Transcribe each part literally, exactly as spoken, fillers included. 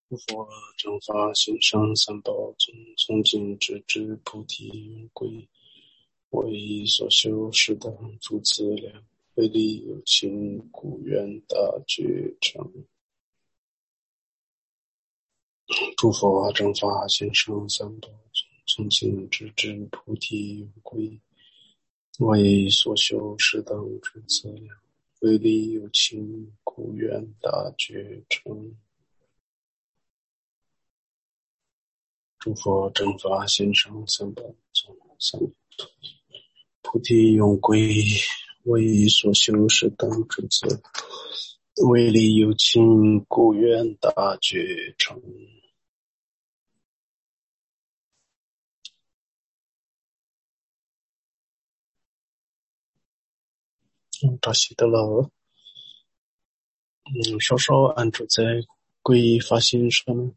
佛正法行深三宝从从今直至菩提永归，我以所修是等诸资粮，为利有情故愿大觉成。诸佛正法行深三宝从今直至菩提永归，我以所修是等诸资粮，为利有情故愿大觉成。诸佛正法行深三宝从三菩提永归，我以所修是等诸资粮，为利有情故愿大觉成。扎西德勒，嗯，稍稍安住在皈依发心上面。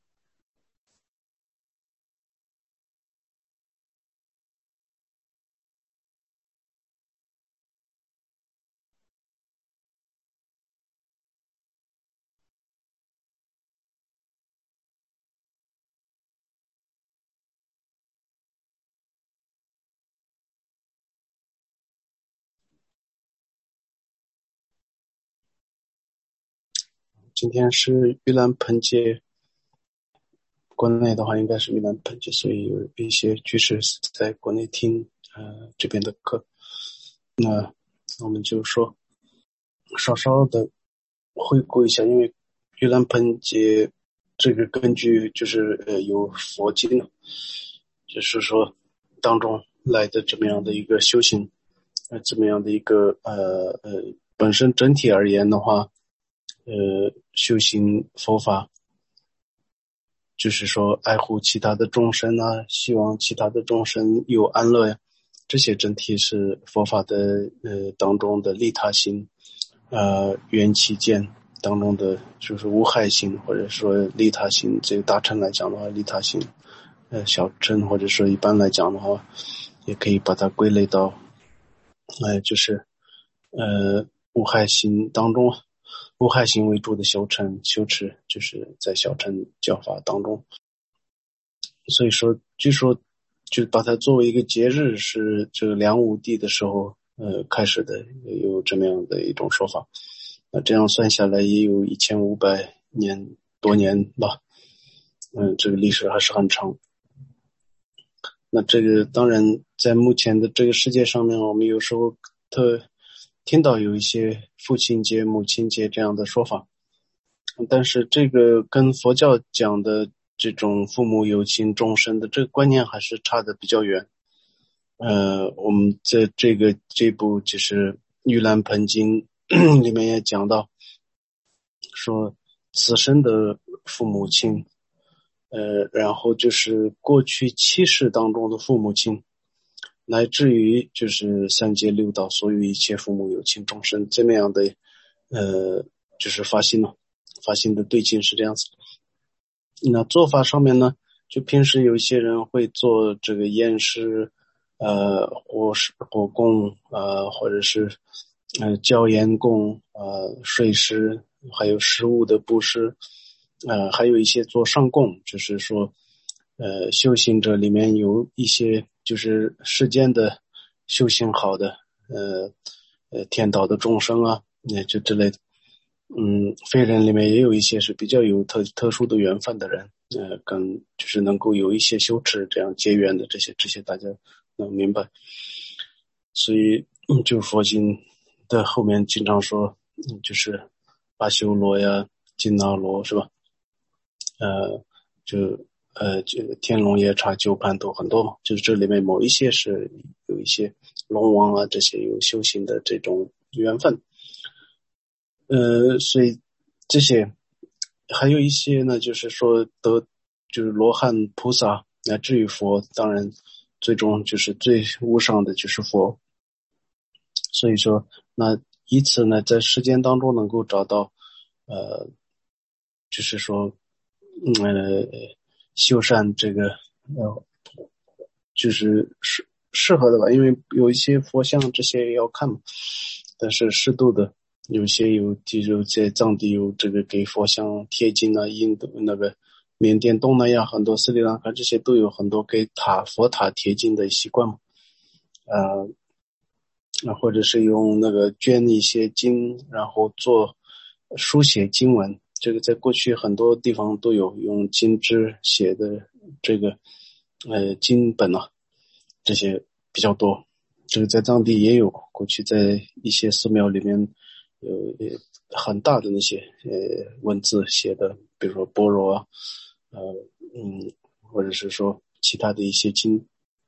今天是盂兰盆节，国内的话应该是盂兰盆节，所以有一些居士在国内听呃这边的课。那我们就说稍稍的回顾一下，因为盂兰盆节这个根据就是呃有佛经，就是说当中来的这么样的一个修行，呃这么样的一个呃呃本身整体而言的话，呃修行佛法就是说爱护其他的众生啊，希望其他的众生有安乐呀，这些整体是佛法的呃当中的利他心，呃缘起见当中的就是无害心，或者说利他心。这个大乘来讲的话，利他心，呃小乘或者说一般来讲的话，也可以把它归类到，呃就是呃无害心当中。无害心为主的修成修持，就是在小乘教法当中。所以说据说就把它作为一个节日，是这个梁武帝的时候呃开始的，有这么样的一种说法。那这样算下来也有一千五百年多年吧，嗯，这个历史还是很长。那这个当然在目前的这个世界上面，我们有时候特听到有一些父亲节母亲节这样的说法，但是这个跟佛教讲的这种父母有情众生的这个观念还是差得比较远。呃，我们在这个这部就是盂兰盆经里面也讲到，说此生的父母亲，呃，然后就是过去七世当中的父母亲，乃至于就是三界六道所有一切父母有情众生，这么样的呃就是发心了，发心的对境是这样子。那做法上面呢，就平时有一些人会做这个验尸，呃火火供，呃或者是呃椒盐供，呃睡尸，还有食物的布施，呃还有一些做上供，就是说呃修行者里面有一些就是世间的修行好的呃呃天道的众生啊，也就之类的。嗯，非人里面也有一些是比较有特特殊的缘分的人，呃，跟就是能够有一些修持这样结缘的这些，这些大家能明白。所以，嗯，就佛经的后面经常说，嗯，就是阿修罗呀、金那罗是吧？呃，就呃，这个天龙夜叉九盘都很多嘛，就是这里面某一些是有一些龙王啊这些有修行的这种缘分。呃，所以这些还有一些呢，就是说得就是罗汉菩萨乃至于佛，当然最终就是最无上的就是佛。所以说那以此呢在世间当中能够找到呃就是说呃修善这个呃就是适适合的吧，因为有一些佛像这些也要看嘛，但是适度的。有些有，比如在藏地有这个给佛像贴金啊，印度那个缅甸、东南亚很多斯里兰卡这些都有很多给塔佛塔贴金的习惯嘛，呃，或者是用那个捐一些金，然后做书写经文，这个在过去很多地方都有用金枝写的这个呃经本啊，这些比较多。这个在当地也有，过去在一些寺庙里面有很大的那些呃文字写的，比如说般若啊，呃嗯，或者是说其他的一些经。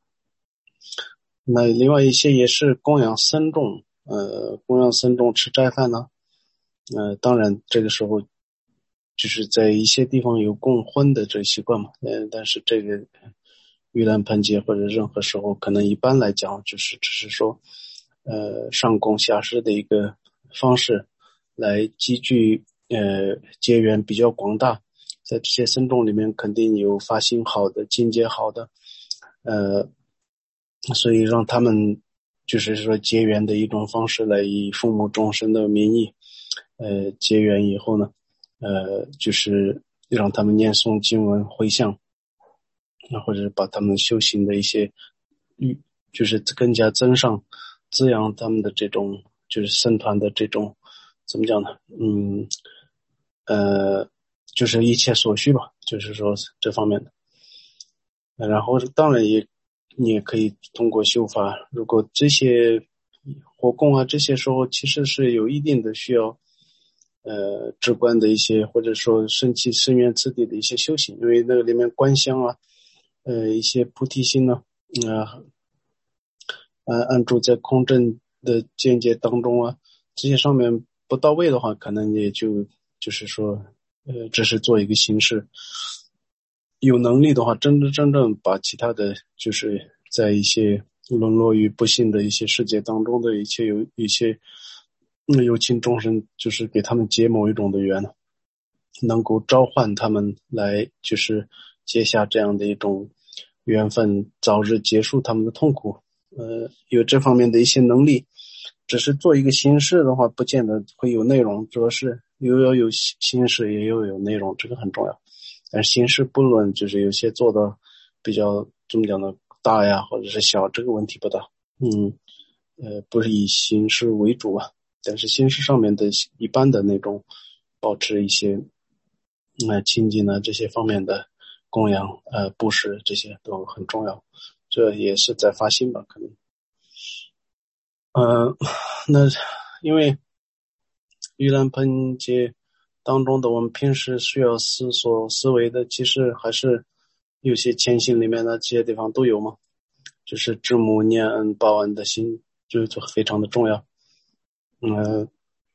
那另外一些也是供养僧众，呃，供养僧众吃斋饭呢，呃，当然这个时候就是在一些地方有供荤的这个习惯嘛，呃，但是这个盂兰盆节或者任何时候，可能一般来讲就是只是说，呃，上供下施的一个方式，来积聚呃结缘比较广大，在这些僧众里面肯定有发心好的、境界好的，呃。所以让他们就是说结缘的一种方式，来以父母众生的名义，呃，结缘以后呢，呃，就是让他们念诵经文回向，或者是把他们修行的一些，就是更加增上，滋养他们的这种就是僧团的这种怎么讲呢？嗯，呃，就是一切所需吧，就是说这方面的。然后当然也。你也可以通过修法，如果这些火供啊，这些时候其实是有一定的需要呃直观的一些，或者说生气深远次第的一些修行，因为那个里面观香啊，呃一些菩提心呢，呃呃安住在空正的见解当中啊，这些上面不到位的话，可能也就就是说呃只是做一个形式。有能力的话，真真正正把其他的就是在一些沦落于不幸的一些世界当中的一切有一些有情众生，就是给他们结某一种的缘，能够召唤他们来就是结下这样的一种缘分，早日结束他们的痛苦。呃，有这方面的一些能力，只是做一个形式的话，不见得会有内容，主要是又要有形式，也要有内容，这个很重要。但形式不论，就是有些做的比较怎么讲呢，大呀或者是小，这个问题不大。嗯，呃，不是以形式为主啊，但是形式上面的一般的那种，保持一些呃亲近呢这些方面的供养，呃布施这些都很重要。这也是在发心吧，可能。嗯、呃，那因为盂兰盆节当中的我们平时需要思索思维的，其实还是有些虔心里面的这些地方都有嘛，就是知母念恩报恩的心，就就非常的重要。嗯、呃，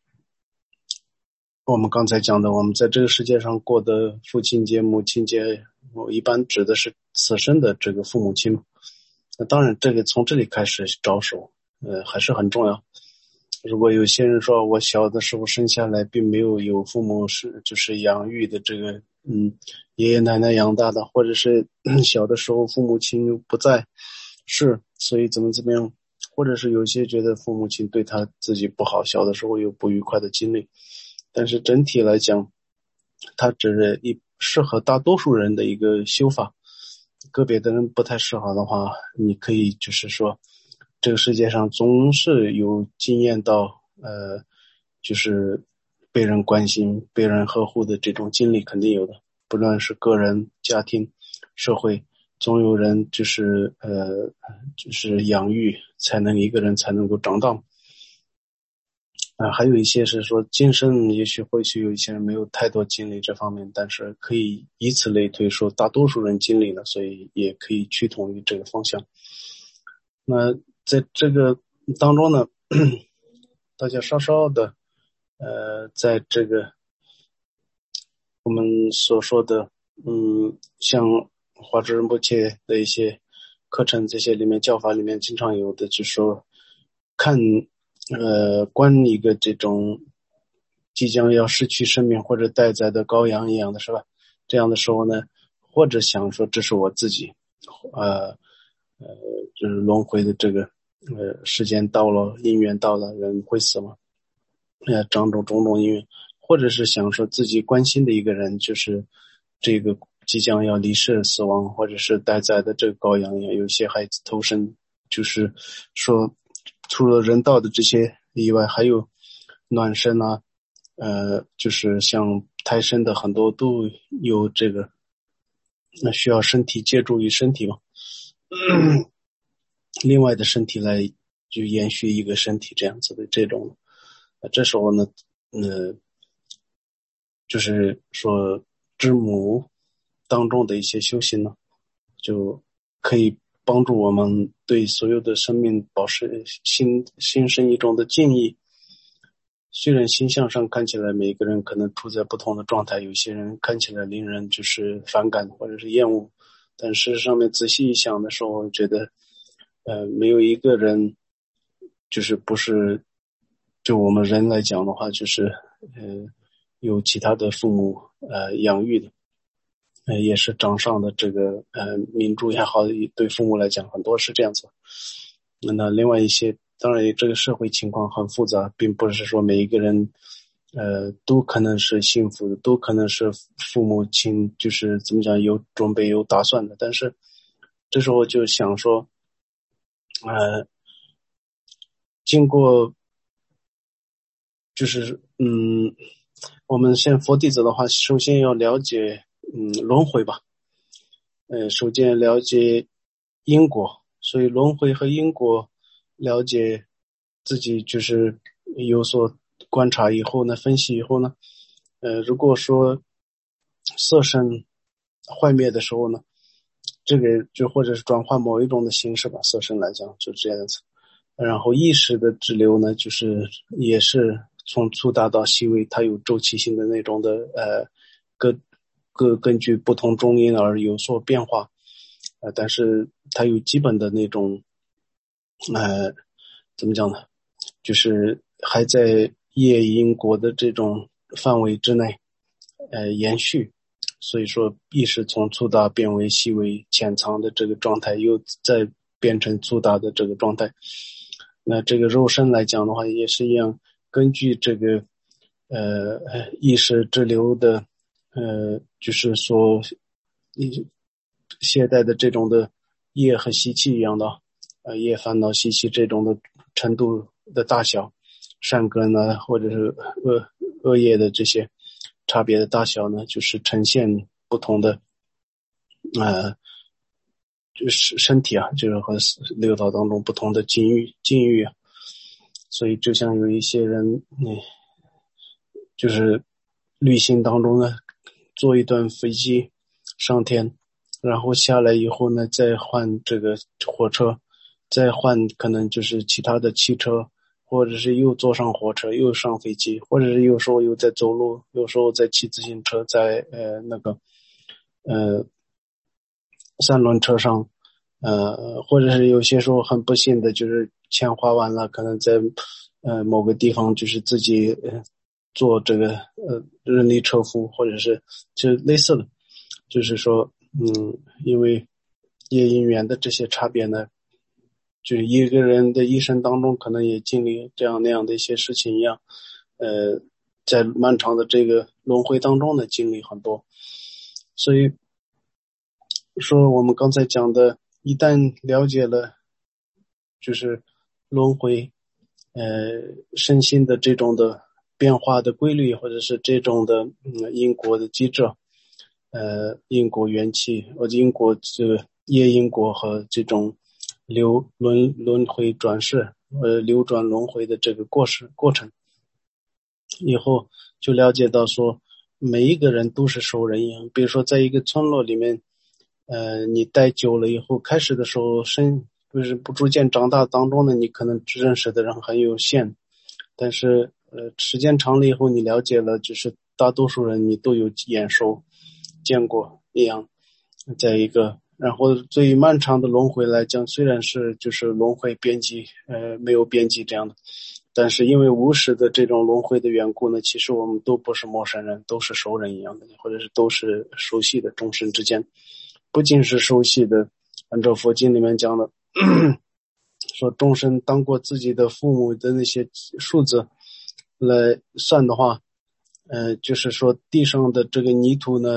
我们刚才讲的，我们在这个世界上过的父亲节、母亲节，我一般指的是此生的这个父母亲。那当然，这个从这里开始着手，呃，还是很重要。如果有些人说我小的时候生下来并没有有父母是就是养育的这个嗯爷爷奶奶养大的，或者是小的时候父母亲不在是，所以怎么怎么样，或者是有些觉得父母亲对他自己不好，小的时候有不愉快的经历，但是整体来讲，它只是一适合大多数人的一个修法，个别的人不太适合的话，你可以就是说这个世界上总是有经验到呃就是被人关心被人呵护的这种经历，肯定有的，不论是个人家庭社会，总有人就是呃就是养育才能一个人才能够长大啊、呃，还有一些是说今生也许或许有一些人没有太多经历这方面，但是可以以此类推说大多数人经历了，所以也可以趋同于这个方向。那在这个当中呢，大家稍稍的呃在这个我们所说的嗯像华智仁波切的一些课程这些里面教法里面经常有的就是说看呃观一个这种即将要失去生命或者待宰的羔羊一样的是吧，这样的时候呢，或者想说这是我自己呃呃就是轮回的这个呃时间到了，因缘到了，人会死吗？呃种种种种因缘，或者是想说自己关心的一个人就是这个即将要离世死亡或者是待宰的这个羔羊一样，有些孩子投生，就是说除了人道的这些以外，还有卵生啊，呃，就是像胎生的很多都有这个，那需要身体借助于身体嘛，另外的身体来就延续一个身体这样子的这种，呃、这时候呢，呃，就是说知母当中的一些修行呢，就可以帮助我们对所有的生命保持心心生一种的敬意。虽然形象上看起来每个人可能处在不同的状态，有些人看起来令人就是反感或者是厌恶，但事实上面仔细一想的时候，我觉得呃，没有一个人就是不是就我们人来讲的话，就是呃有其他的父母呃养育的，呃也是掌上的这个呃民主也好，对父母来讲很多是这样子。那另外一些当然这个社会情况很复杂，并不是说每一个人呃都可能是幸福的，都可能是父母亲就是怎么讲有准备有打算的，但是这时候就想说呃经过就是嗯我们现佛弟子的话，首先要了解嗯轮回吧，呃首先了解因果，所以轮回和因果了解自己就是有所观察以后呢，分析以后呢，呃如果说色身坏灭的时候呢，这个就或者是转换某一种的形式吧，色身来讲就这样子。然后意识的滞留呢，就是也是从粗大到细微，它有周期性的那种的呃各各根据不同中因而有所变化，呃但是它有基本的那种呃怎么讲呢，就是还在业因果的这种范围之内呃延续，所以说意识从粗大变为细微潜藏的这个状态，又再变成粗大的这个状态。那这个肉身来讲的话也是一样，根据这个呃意识之流的呃就是说携带的这种的业和习气一样的呃业烦恼习气这种的程度的大小，善根呢或者是恶恶业的这些差别的大小呢，就是呈现不同的呃就是身体啊，就是和六道当中不同的境遇境遇啊。所以就像有一些人嗯，就是旅行当中呢坐一段飞机上天，然后下来以后呢再换这个火车，再换可能就是其他的汽车，或者是又坐上火车又上飞机，或者是有时候又在走路，有时候在骑自行车，在呃那个呃三轮车上，呃或者是有些时候很不幸的就是钱花完了，可能在呃某个地方就是自己呃做这个呃人力车夫，或者是就类似的，就是说嗯因为业因缘的这些差别呢，就是一个人的一生当中可能也经历这样那样的一些事情一样，呃在漫长的这个轮回当中呢经历很多。所以说我们刚才讲的，一旦了解了就是轮回呃身心的这种的变化的规律，或者是这种的嗯因果的机制，呃因果缘起或者因果这个业因果和这种流轮轮回转世呃流转轮回的这个过程过程以后，就了解到说每一个人都是熟人一样。比如说在一个村落里面呃你待久了以后，开始的时候生就是不逐渐长大当中呢，你可能认识的人很有限，但是呃时间长了以后，你了解了就是大多数人你都有眼熟见过一样。在一个然后对于漫长的轮回来讲，虽然是就是轮回边际呃没有边际这样的，但是因为无始的这种轮回的缘故呢，其实我们都不是陌生人，都是熟人一样的，或者是都是熟悉的，众生之间不仅是熟悉的，按照佛经里面讲的说众生当过自己的父母的那些数字来算的话，呃就是说地上的这个泥土呢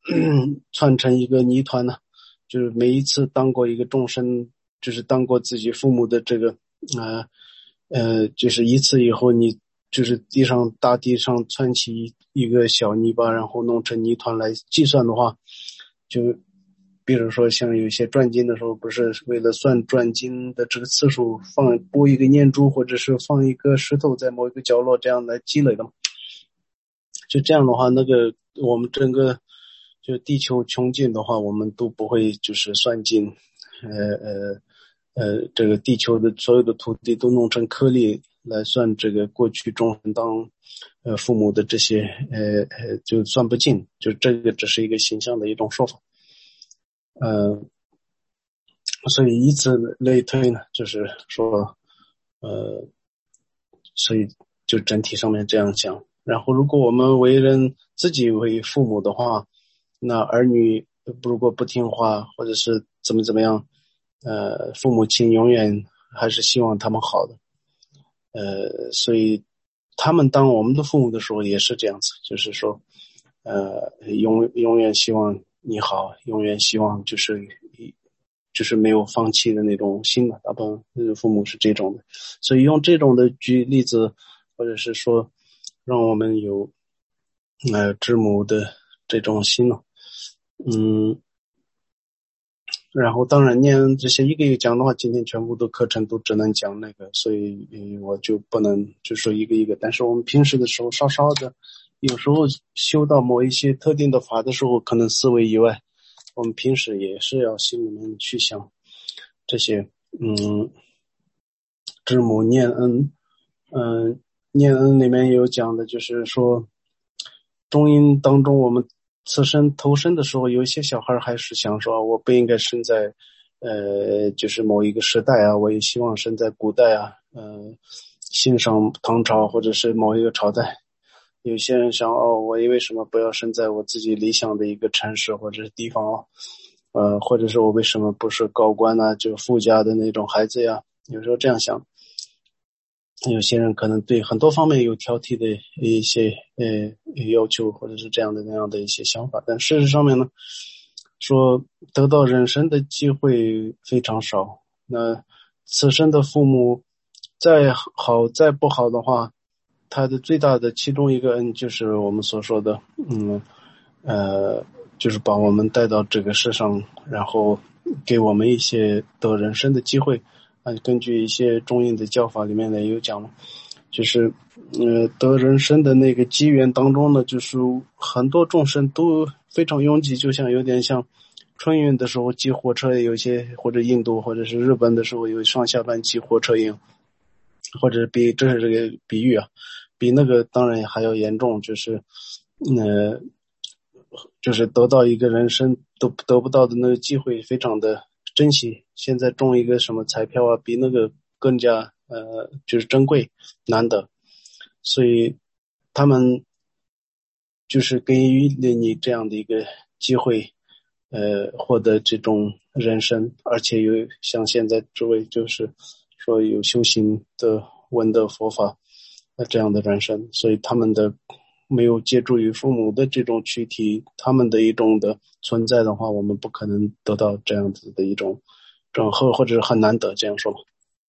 串成一个泥团呢，就是每一次当过一个众生，就是当过自己父母的这个呃呃，就是一次以后，你就是地上大地上窜起一个小泥巴，然后弄成泥团来计算的话，就比如说像有些转经的时候，不是为了算转经的这个次数，放拨一个念珠，或者是放一个石头在某一个角落，这样来积累的嘛。就这样的话，那个我们整个就地球穷尽的话，我们都不会就是算尽，呃呃呃，这个地球的所有的土地都弄成颗粒来算这个过去众生当呃父母的这些呃呃就算不尽，就这个只是一个形象的一种说法。呃，所以以此类推呢，就是说，呃，所以就整体上面这样讲。然后，如果我们为人自己为父母的话，那儿女如果不听话，或者是怎么怎么样，呃，父母亲永远还是希望他们好的。呃，所以他们当我们的父母的时候也是这样子，就是说，呃，永永远希望你好，永远希望就是就是没有放弃的那种心嘛，大部分父母是这种的。所以用这种的举例子，或者是说让我们有呃知母的这种心呢，嗯，然后当然念这些一个一个讲的话，今天全部的课程都只能讲那个，所以我就不能就说一个一个。但是我们平时的时候稍稍的，有时候修到某一些特定的法的时候，可能思维以外，我们平时也是要心里面去想这些，嗯，知母念恩，嗯、呃，念恩里面有讲的就是说，中阴当中我们此生投生的时候，有一些小孩还是想说，我不应该生在，呃，就是某一个时代啊，我也希望生在古代啊，呃，欣赏唐朝或者是某一个朝代。有些人想，哦，我为什么不要生在我自己理想的一个城市或者是地方哦，呃，或者是我为什么不是高官啊，就富家的那种孩子呀？有时候这样想。有些人可能对很多方面有挑剔的一些呃要求，或者是这样的那样的一些想法，但事实上面呢，说得到人生的机会非常少。那此生的父母再好再不好的话，他的最大的其中一个恩就是我们所说的，嗯呃，就是把我们带到这个世上，然后给我们一些得人生的机会。啊，根据一些中印的教法里面呢有讲了，就是呃得人生的那个机缘当中呢，就是很多众生都非常拥挤，就像有点像春运的时候挤火车，有些或者印度或者是日本的时候有上下班挤火车一样，或者比这是这个比喻啊，比那个当然还要严重，就是呃就是得到一个人生都得不到的那个机会，非常的珍惜。现在中一个什么彩票啊，比那个更加呃就是珍贵难得，所以他们就是给予了你这样的一个机会，呃获得这种人生，而且有像现在诸位就是说有修行的闻的佛法那这样的人生，所以他们的没有借助于父母的这种躯体，他们的一种的存在的话，我们不可能得到这样子的一种这种或或者很难得这样说嘛。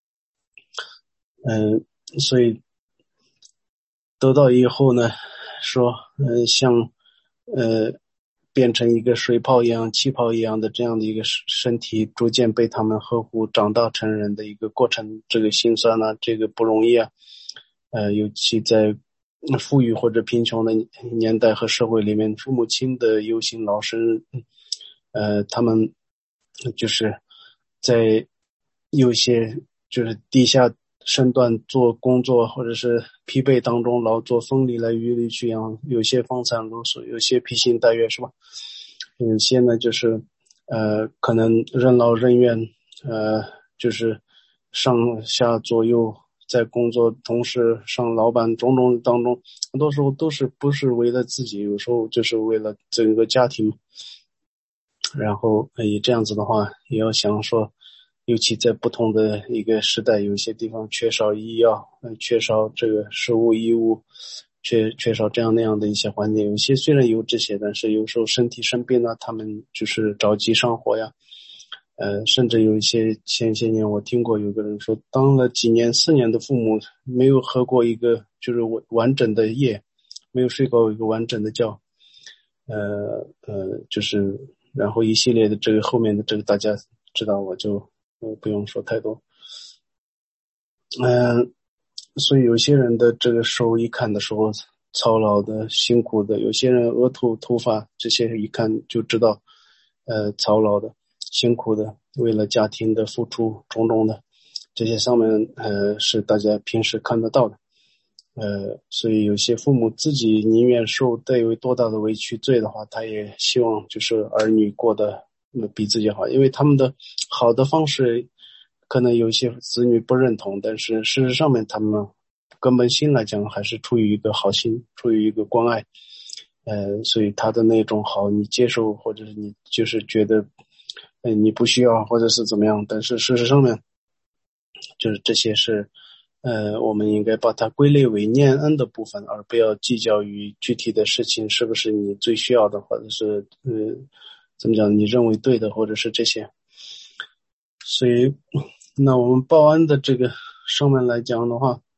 嗯，所以得到以后呢，说呃像呃变成一个水泡一样气泡一样的这样的一个身体，逐渐被他们呵护长大成人的一个过程，这个心酸啊，这个不容易啊。呃尤其在富裕或者贫穷的年代和社会里面，父母亲的忧心老师呃他们就是在有些就是地下身段做工作或者是疲惫当中劳作风里来雨里去养，有些风餐露宿，有些披星戴月是吧，有些呢就是呃可能任劳任怨，呃就是上下左右在工作同时上老板种种当中，很多时候都是不是为了自己，有时候就是为了整个家庭。然后以这样子的话也要想说，尤其在不同的一个时代，有些地方缺少医药，缺少这个食物衣物， 缺缺少这样那样的一些环境。有些虽然有这些，但是有时候身体生病了，他们就是着急上火呀。呃，甚至有一些前些年我听过有个人说，当了几年四年的父母没有喝过一个就是完整的夜，没有睡过一个完整的觉，呃呃，就是然后一系列的这个后面的这个大家知道，我就我不用说太多。嗯、呃，所以有些人的这个手一看的时候操劳的辛苦的，有些人额头头发这些一看就知道呃操劳的辛苦的，为了家庭的付出种种的，这些上面呃是大家平时看得到的。呃，所以有些父母自己宁愿受带有多大的委屈罪的话，他也希望就是儿女过得比自己好，因为他们的好的方式可能有些子女不认同，但是事实上面他们根本心来讲还是出于一个好心，出于一个关爱。呃，所以他的那种好你接受，或者是你就是觉得呃你不需要，或者是怎么样，但是事实上面就是这些是呃我们应该把它归类为念恩的部分，而不要计较于具体的事情是不是你最需要的，或者是呃怎么讲你认为对的，或者是这些。所以那我们报恩的这个上面来讲的话，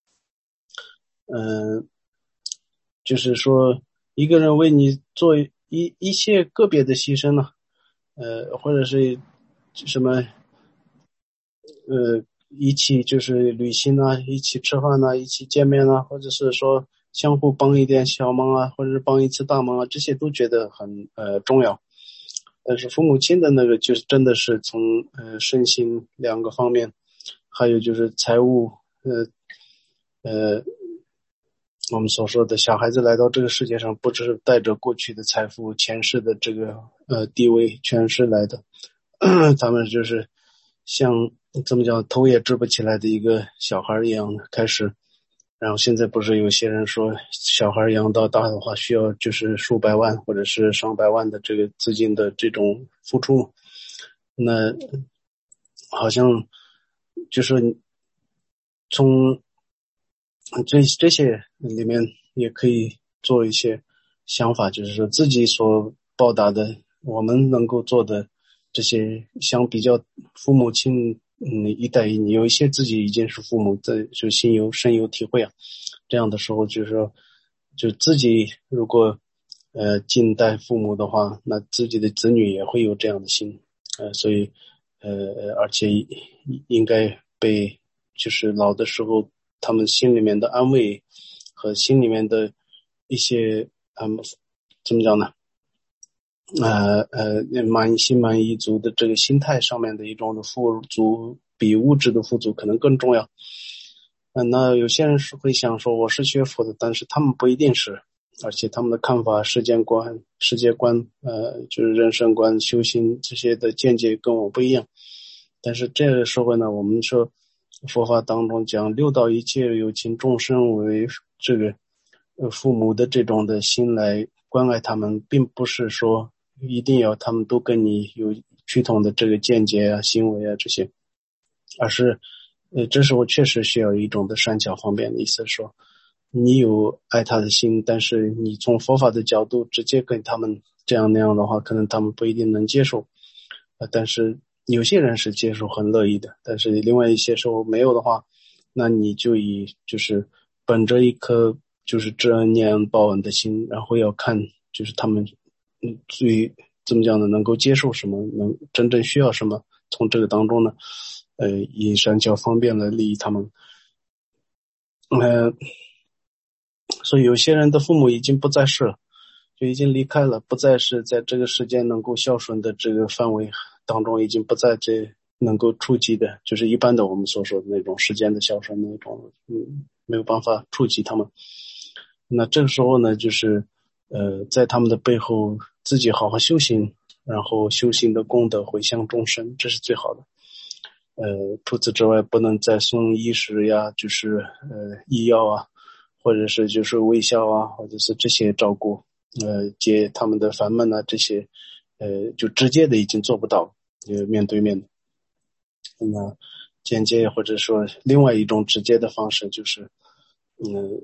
嗯、呃，就是说一个人为你做一一些个别的牺牲呢，呃，或者是什么，呃，一起就是旅行啊，一起吃饭啊，一起见面啊，或者是说相互帮一点小忙啊，或者是帮一次大忙啊，这些都觉得很呃重要。但是父母亲的那个就是真的是从呃身心两个方面，还有就是财务，呃呃。我们所说的小孩子来到这个世界上，不只是带着过去的财富、前世的这个呃地位、权势来的，他们就是像怎么讲头也支不起来的一个小孩一样的开始。然后现在不是有些人说，小孩养到大的话，需要就是数百万或者是上百万的这个资金的这种付出，那好像就是从这这些里面也可以做一些想法，就是说自己所报答的，我们能够做的这些，相比较父母亲，嗯，一代你有一些自己已经是父母的，就心有深有体会啊。这样的时候，就是说，就自己如果呃近代父母的话，那自己的子女也会有这样的心，呃，所以呃，而且应该被就是老的时候。他们心里面的安慰和心里面的一些嗯怎么讲呢呃呃满心满意足的这个心态上面的一种的富足，比物质的富足可能更重要。嗯、呃，那有些人是会想说我是学佛的，但是他们不一定是，而且他们的看法、世界观、世界观呃就是人生观、修行这些的见解跟我不一样。但是这个时候呢，我们说佛法当中讲六道一切有情众生为这个呃父母的这种的心来关爱他们，并不是说一定要他们都跟你有趋同的这个见解啊、行为啊这些，而是呃这时候确实需要一种的善巧方便的意思，说你有爱他的心，但是你从佛法的角度直接跟他们这样那样的话，可能他们不一定能接受，呃，但是有些人是接受很乐意的，但是另外一些时候没有的话，那你就以就是本着一颗就是知恩念恩报恩的心，然后要看就是他们嗯最怎么讲呢，能够接受什么，能真正需要什么，从这个当中呢呃以善巧方便来利益他们。呃所以有些人的父母已经不在世了，就已经离开了，不再是在这个世间能够孝顺的这个范围当中，已经不在这能够触及的，就是一般的我们所说的那种世间的孝顺那种，嗯，没有办法触及他们。那这个时候呢，就是呃，在他们的背后自己好好修行，然后修行的功德回向众生，这是最好的。呃，除此之外，不能再送衣食呀，就是呃医药啊，或者是就是微笑啊，或者是这些照顾。呃，接他们的烦闷啊，这些，呃，就直接的已经做不到，呃，面对面的。那么间接或者说另外一种直接的方式就是，嗯，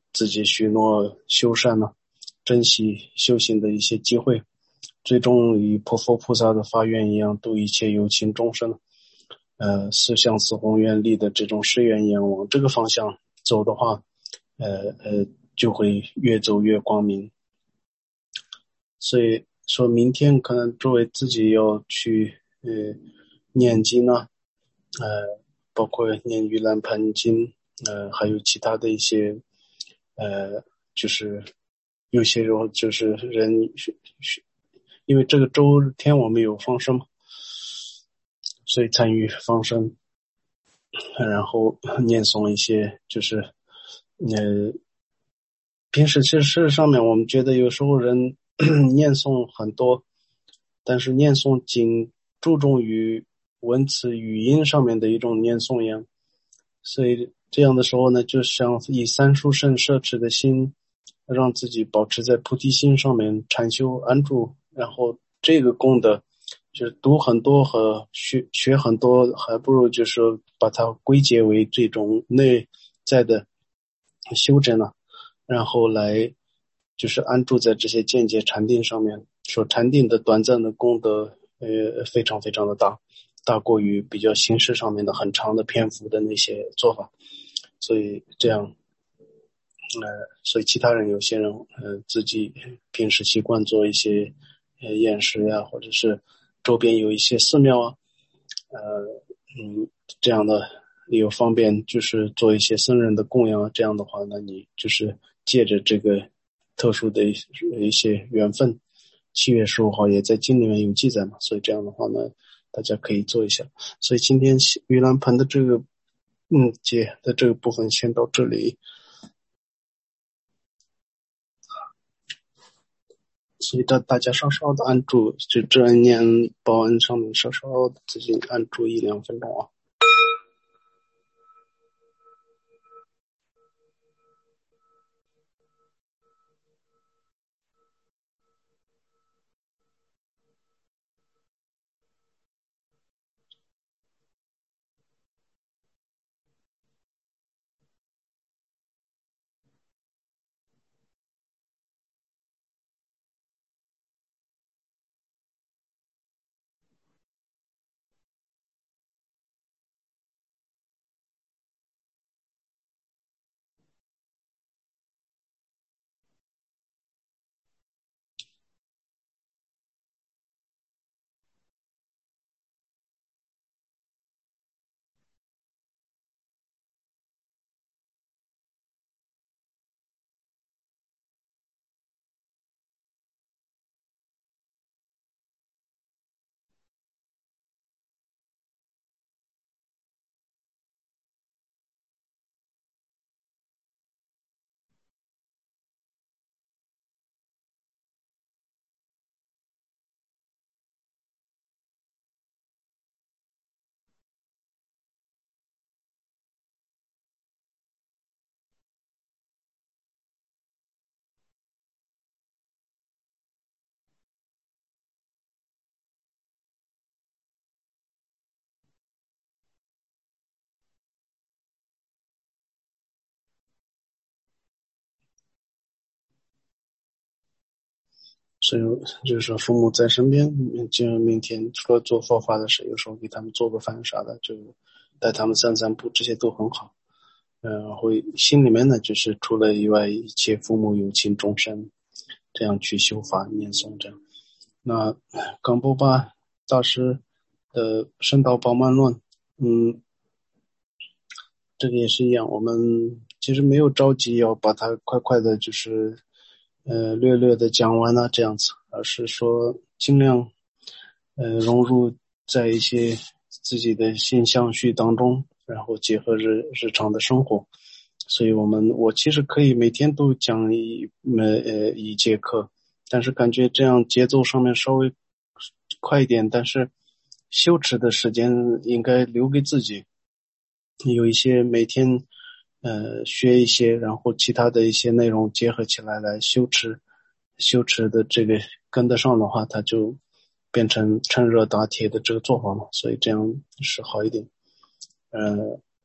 自己许诺修善呢，珍惜修行的一些机会，最终与破佛菩萨的发愿一样，度一切有情众生，呃，四向四弘愿力的这种誓愿一样，往这个方向走的话，呃呃，就会越走越光明。所以说明天可能诸位自己要去呃念经呢，呃，包括念盂兰盆经，呃，还有其他的一些，呃，就是有些人就是人，因为这个周天我们有放生嘛，所以参与放生，然后念诵一些，就是呃，平时其实事实上面我们觉得有时候人念诵很多，但是念诵仅注重于文词语音上面的一种念诵一样，所以这样的时候呢，就像以三殊胜摄持的心，让自己保持在菩提心上面禅修安住，然后这个功德就是读很多和学学很多，还不如就是把它归结为这种内在的修正了，然后来就是安住在这些见解禅定上面。说禅定的短暂的功德呃非常非常的大，大过于比较形式上面的很长的篇幅的那些做法，所以这样呃，所以其他人有些人呃自己平时习惯做一些呃宴食呀，或者是周边有一些寺庙啊，呃嗯这样的有方便就是做一些僧人的供养啊，这样的话呢，你就是借着这个特殊的一些缘分，七月十五号也在经里面有记载嘛，所以这样的话呢，大家可以做一下。所以今天盂兰盆的这个嗯节的这个部分先到这里。所以大大家稍稍的按住，就这一念报恩上面稍稍的自己按住一两分钟啊。所以就是说父母在身边，就明天除了做佛法的事，有时候给他们做个饭啥的，就带他们散散步，这些都很好。嗯，会心里面呢，就是除了以外，一切父母有情众生，这样去修法念诵这样。那冈波巴大师的圣道宝鬘论，嗯，这个也是一样，我们其实没有着急要把它快快的，就是呃略略的讲完了这样子，而是说尽量呃融入在一些自己的心相续当中，然后结合日日常的生活。所以我们我其实可以每天都讲一呃呃一节课，但是感觉这样节奏上面稍微快一点，但是修持的时间应该留给自己。有一些每天呃学一些，然后其他的一些内容结合起来来修持，修持的这个跟得上的话，它就变成趁热打铁的这个做法嘛，所以这样是好一点。呃，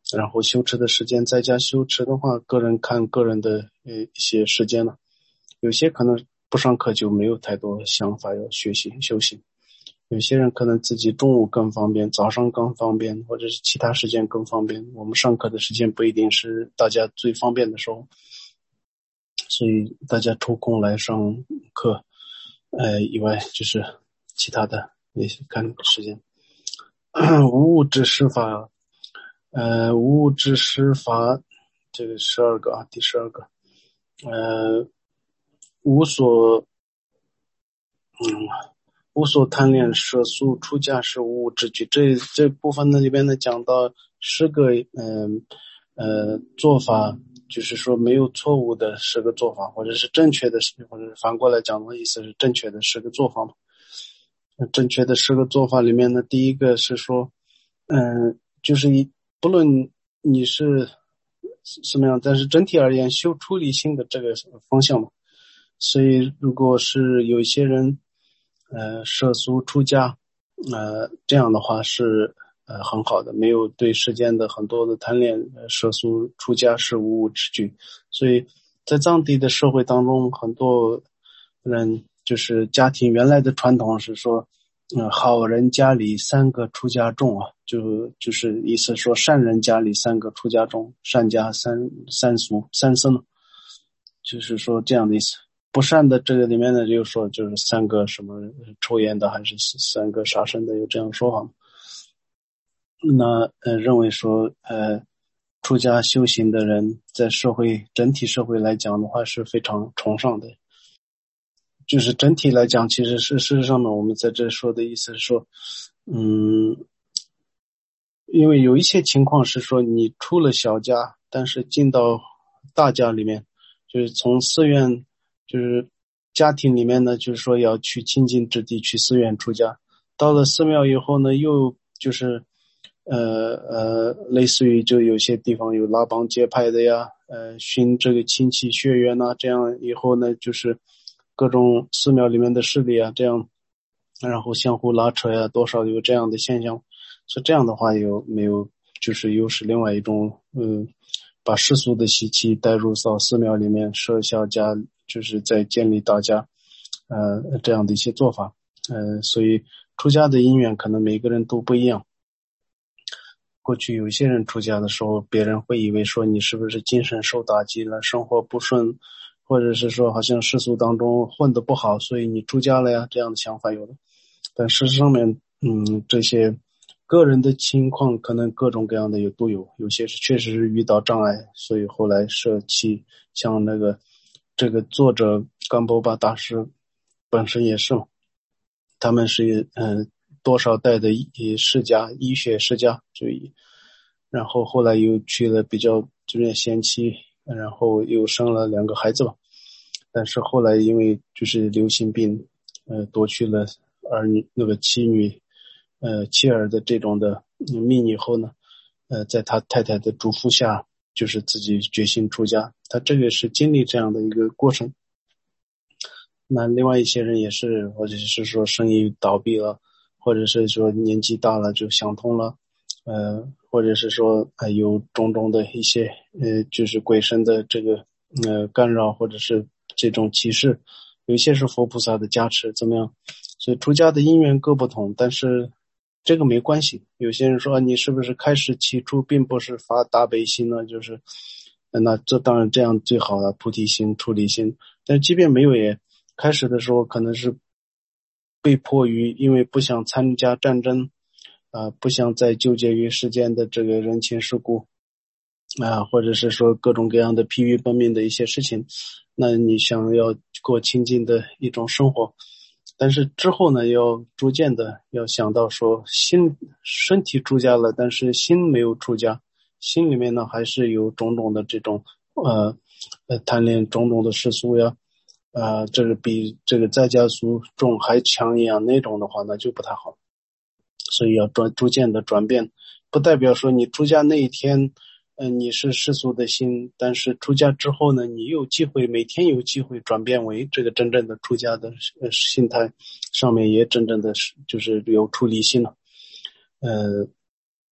然后修持的时间，在家修持的话，个人看个人的呃一些时间了。有些可能不上课就没有太多想法要学习修行，有些人可能自己中午更方便，早上更方便，或者是其他时间更方便。我们上课的时间不一定是大家最方便的时候，所以大家抽空来上课，呃，以外就是其他的也看时间。无物质施法，呃，无物质施法，这个十二个啊，第十二个，呃，无所，嗯，无所贪恋，舍俗出家是无物之举。这这部分呢里边呢讲到十个，嗯 呃, 呃做法，就是说没有错误的十个做法，或者是正确的，或者是反过来讲的意思是正确的十个做法嘛。正确的十个做法里面呢，第一个是说，嗯，就是一不论你是什么样，但是整体而言，修出离心的这个方向嘛。所以，如果是有一些人，呃，舍俗出家，呃，这样的话是呃很好的，没有对世间的很多的贪恋，呃，舍俗出家是无物之举。所以在藏地的社会当中，很多人就是家庭原来的传统是说，嗯，好人家里三个出家众啊，就就是意思说善人家里三个出家众，善家三三俗三僧，就是说这样的意思。不善的这个里面呢，就说就是三个什么抽烟的，还是三个杀生的，有这样说法吗？那呃认为说呃出家修行的人在社会整体社会来讲的话是非常崇尚的。就是整体来讲，其实是事实上呢，我们在这说的意思是说，嗯，因为有一些情况是说你出了小家，但是进到大家里面，就是从寺院，就是家庭里面呢，就是说要去清净之地，去寺院出家。到了寺庙以后呢，又就是呃呃，类似于就有些地方有拉帮结派的呀，呃，寻这个亲戚血缘呐，这样以后呢，就是各种寺庙里面的势力啊，这样，然后相互拉扯呀，多少有这样的现象。所以这样的话有没有就是又是另外一种嗯，把世俗的习气带入到寺庙里面设小家，就是在建立大家呃这样的一些做法。呃所以出家的因缘可能每个人都不一样。过去有一些人出家的时候，别人会以为说你是不是精神受打击了，生活不顺，或者是说好像世俗当中混得不好，所以你出家了呀，这样的想法有的。但事实上面嗯，这些个人的情况可能各种各样的有都有，有些是确实是遇到障碍，所以后来舍弃。像那个这个作者甘波巴大师本身也是嘛，他们是嗯、呃、多少代的医世家，医学世家，就然后后来又娶了比较这边贤妻，然后又生了两个孩子吧。但是后来因为就是流行病，呃，夺去了儿女那个妻女，呃，妻儿的这种的命以后呢，呃，在他太太的嘱咐下，就是自己决心出家。他这个是经历这样的一个过程。那另外一些人也是，或者是说生意倒闭了，或者是说年纪大了就想通了，呃，或者是说呃有种种的一些呃就是鬼神的这个呃干扰，或者是这种歧视，有一些是佛菩萨的加持，怎么样？所以出家的因缘各不同，但是这个没关系。有些人说你是不是开始起初并不是发大悲心呢？就是那这当然这样最好了，菩提心、出离心。但即便没有也。开始的时候可能是被迫于因为不想参加战争，啊、呃，不想再纠结于世间的这个人情世故，啊、呃，或者是说各种各样的疲于奔命的一些事情，那你想要过清净的一种生活，但是之后呢，要逐渐的要想到说，心身体出家了，但是心没有出家，心里面呢还是有种种的这种呃呃贪恋种种的世俗呀。呃，这个比这个在家族众还强一样那种的话，那就不太好。所以要转逐渐的转变，不代表说你出家那一天，嗯、呃，你是世俗的心，但是出家之后呢，你有机会每天有机会转变为这个真正的出家的呃心态，上面也真正的就是有出离心了。呃，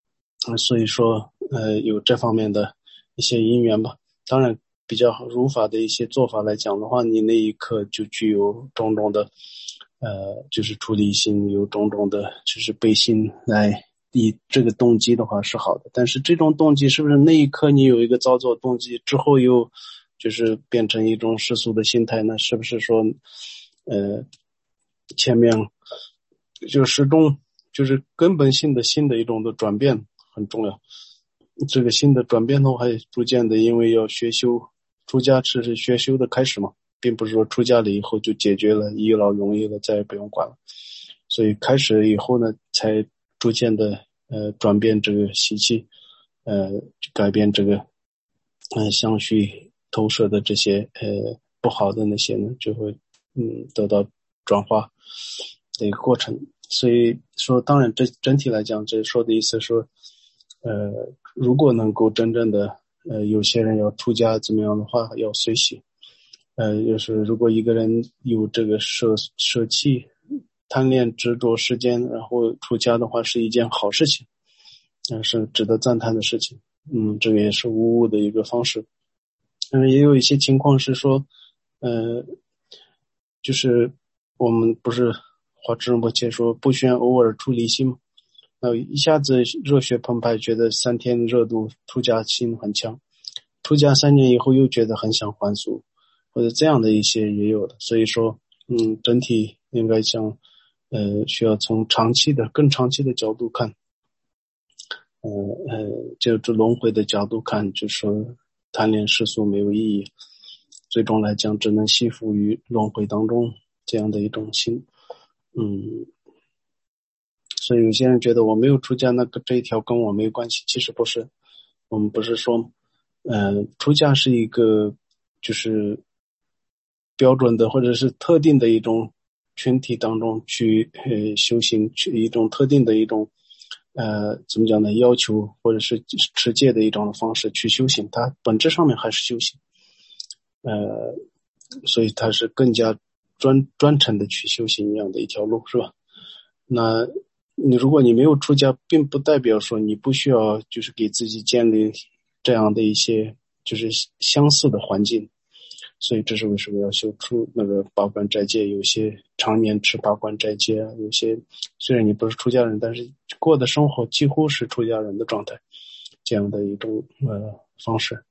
嗯，所以说呃有这方面的一些因缘吧。当然比较如法的一些做法来讲的话，你那一刻就具有种种的呃就是出离心，有种种的就是悲心来以这个动机的话是好的。但是这种动机是不是那一刻你有一个造作动机之后又就是变成一种世俗的心态呢？是不是说呃前面就始终就是根本性的新的一种的转变很重要。这个新的转变的话，逐渐的，因为要学修，出家只是学修的开始嘛，并不是说出家了以后就解决了，一劳永逸了，再也不用管了。所以开始以后呢，才逐渐的呃转变这个习气，呃改变这个嗯、呃、相续投射的这些呃不好的那些呢，就会嗯得到转化的一个过程。所以说，当然这整体来讲，这说的意思说。呃，如果能够真正的，呃，有些人要出家怎么样的话，要随喜。呃，就是如果一个人有这个舍舍弃、贪恋、执着世间，然后出家的话，是一件好事情，嗯、呃，是值得赞叹的事情。嗯，这个也是无误的一个方式。嗯，也有一些情况是说，呃，就是我们不是华智仁波切说不宣偶尔出离心吗？呃，一下子热血澎湃，觉得三天热度，出家心很强，出家三年以后又觉得很想还俗，或者这样的一些也有的。所以说，嗯，整体应该像，呃，需要从长期的、更长期的角度看，呃呃，就是轮回的角度看，就说贪恋世俗没有意义，最终来讲只能系服于轮回当中这样的一种心，嗯。所以有些人觉得我没有出家，那个这一条跟我没有关系，其实不是。我们不是说，嗯、呃，出家是一个就是标准的或者是特定的一种群体当中去呃修行，去一种特定的一种呃怎么讲呢？要求或者是持戒的一种方式去修行，它本质上面还是修行。呃，所以它是更加专专程的去修行一样的一条路，是吧？那你如果你没有出家，并不代表说你不需要就是给自己建立这样的一些就是相似的环境。所以这是为什么要修出那个八关斋戒，有些常年吃八关斋戒啊，有些虽然你不是出家人，但是过的生活几乎是出家人的状态，这样的一种呃方式。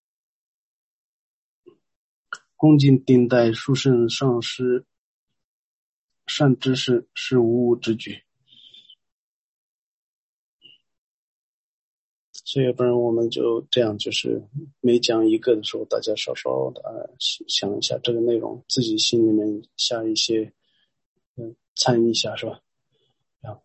恭敬顶戴殊胜上师善知识是无误之举。所以要不然我们就这样，就是每讲一个的时候，大家稍稍的、呃、想一下这个内容，自己心里面下一些嗯参与一下，是吧？啊，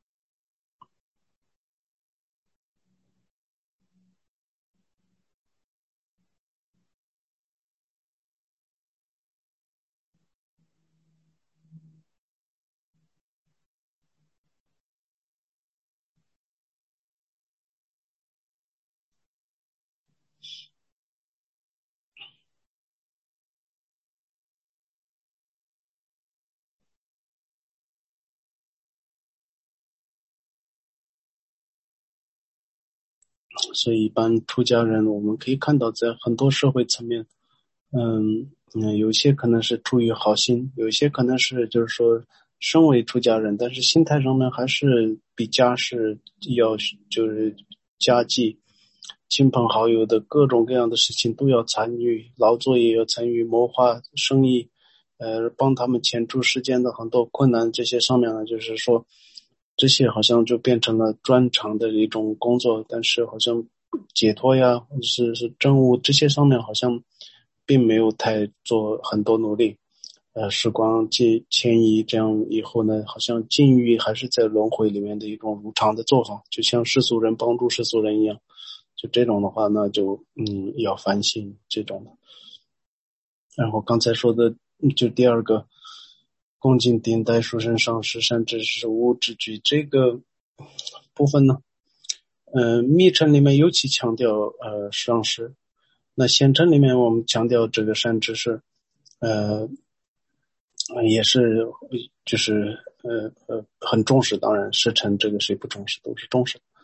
所以一般出家人，我们可以看到在很多社会层面，嗯嗯，有些可能是出于好心，有些可能是就是说身为出家人，但是心态上面还是比家事要就是家计、亲朋好友的各种各样的事情都要参与，劳作也要参与，谋划生意，呃，帮他们遣除世间的很多困难，这些上面呢，就是说这些好像就变成了专长的一种工作，但是好像解脱呀，或者是是政务这些上面好像并没有太做很多努力。呃，时光迁迁移，这样以后呢，好像境遇还是在轮回里面的一种如常的做法，就像世俗人帮助世俗人一样。就这种的话，那就嗯要反省这种的。然后刚才说的就第二个，恭敬顶戴殊胜上师善知识无误之举，这个部分呢，呃，密乘里面尤其强调呃上师，那显乘里面我们强调这个善知识，呃，也是就是呃呃很重视，当然师承这个谁不重视都是重视。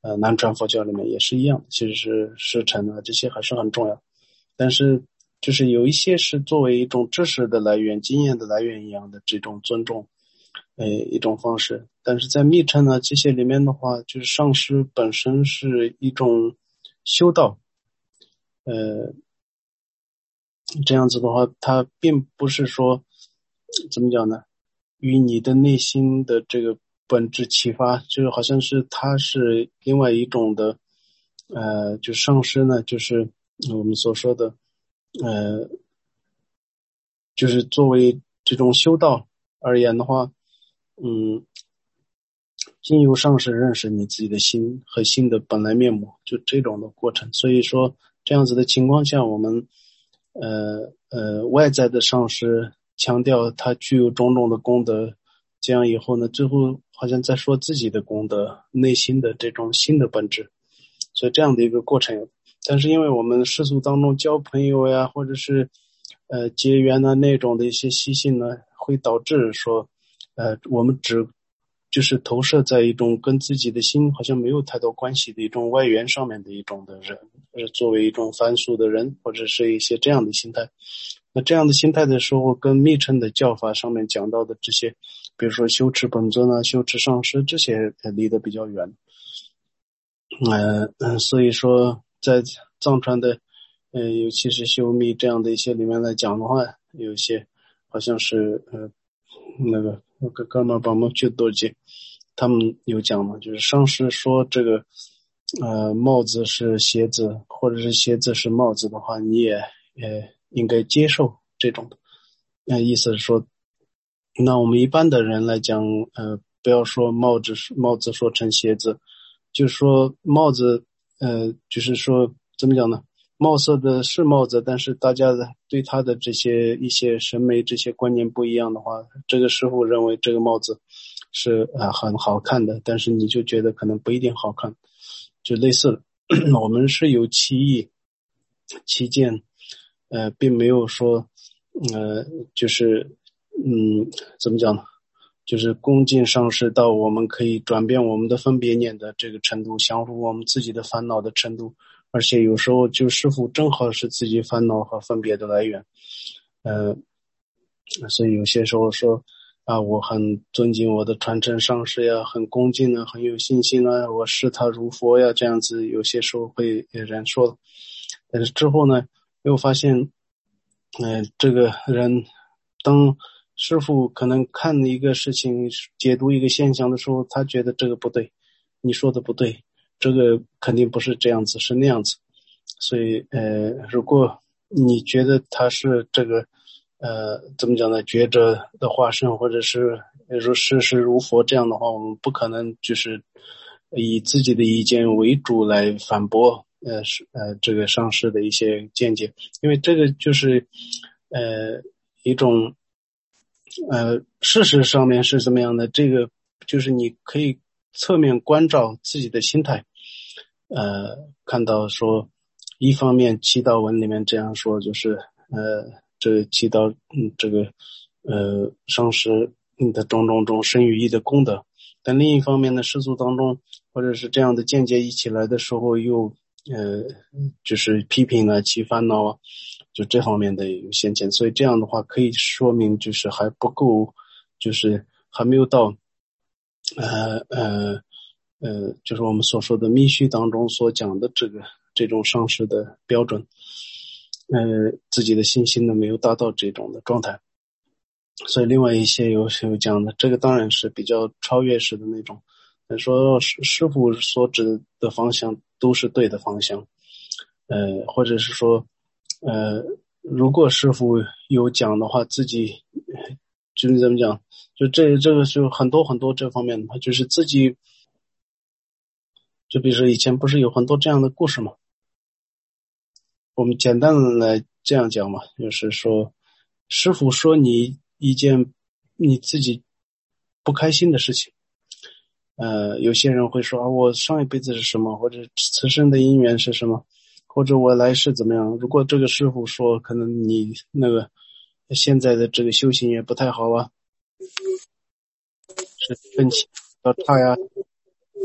呃南传佛教里面也是一样的，其实是师承啊这些还是很重要，但是就是有一些是作为一种知识的来源、经验的来源一样的这种尊重，呃一种方式。但是在密乘呢这些里面的话，就是上师本身是一种修道，呃这样子的话，它并不是说怎么讲呢，与你的内心的这个本质启发，就是好像是它是另外一种的，呃，就上师呢，就是我们所说的，呃，就是作为这种修道而言的话，嗯，经由上师认识你自己的心和心的本来面目，就这种的过程。所以说，这样子的情况下，我们呃呃外在的上师强调他具有种种的功德，这样以后呢，最后好像在说自己的功德，内心的这种心的本质。所以这样的一个过程，但是因为我们世俗当中交朋友呀，或者是呃结缘啊那种的一些习性呢，会导致说，呃我们只就是投射在一种跟自己的心好像没有太多关系的一种外缘上面的一种的人，呃作为一种凡俗的人，或者是一些这样的心态。那这样的心态的时候，跟密乘的教法上面讲到的这些，比如说修持本尊啊、修持上师这些，呃离得比较远。呃嗯，所以说在藏传的，呃，尤其是修密这样的一些里面来讲的话，有一些好像是呃那个那个哥们儿把我们去多杰，他们有讲嘛，就是上师说这个呃帽子是鞋子，或者是鞋子是帽子的话，你也呃应该接受这种的。那意思是说，那我们一般的人来讲，呃，不要说帽子帽子说成鞋子。就说帽子，呃，就是说怎么讲呢？貌色的是帽子，但是大家的对他的这些一些审美、这些观念不一样的话，这个师傅认为这个帽子是呃很好看的，但是你就觉得可能不一定好看，就类似的。我们是有歧义、歧见，呃，并没有说，呃，就是嗯，怎么讲呢？就是恭敬上师到我们可以转变我们的分别念的这个程度，降服我们自己的烦恼的程度，而且有时候就师父正好是自己烦恼和分别的来源，呃，所以有些时候说啊，我很尊敬我的传承上师呀，很恭敬啊，很有信心啊，我视他如佛呀，这样子有些时候会有人说，但是之后呢，又发现，嗯、呃，这个人当师傅可能看一个事情、解读一个现象的时候，他觉得这个不对，你说的不对，这个肯定不是这样子，是那样子。所以，呃，如果你觉得他是这个，呃，怎么讲呢？觉者的化身，或者是如事实如佛这样的话，我们不可能就是以自己的意见为主来反驳，呃，是呃这个上师的一些见解，因为这个就是，呃，一种。呃，事实上面是怎么样的？这个就是你可以侧面关照自己的心态，呃，看到说，一方面祈祷文里面这样说，就是呃，这个祈祷，嗯，这个呃上师的种种种生与义的功德，但另一方面呢，世俗当中或者是这样的见解一起来的时候，又呃就是批评啊、起烦恼啊。就这方面的有先见，所以这样的话可以说明就是还不够，就是还没有到，呃呃呃，就是我们所说的密须当中所讲的这个这种上师的标准，呃，自己的信心呢没有达到这种的状态，所以另外一些有有讲的，这个当然是比较超越式的那种，说师师傅所指的方向都是对的方向，呃，或者是说。呃，如果师傅有讲的话，自己就是怎么讲，就这这个就很多很多这方面的话，就是自己，就比如说以前不是有很多这样的故事嘛，我们简单的来这样讲嘛，就是说，师傅说你一件你自己不开心的事情，呃，有些人会说啊，我上一辈子是什么，或者此生的因缘是什么。或者我来世怎么样？如果这个师傅说可能你那个现在的这个修行也不太好啊，是根气比较差呀，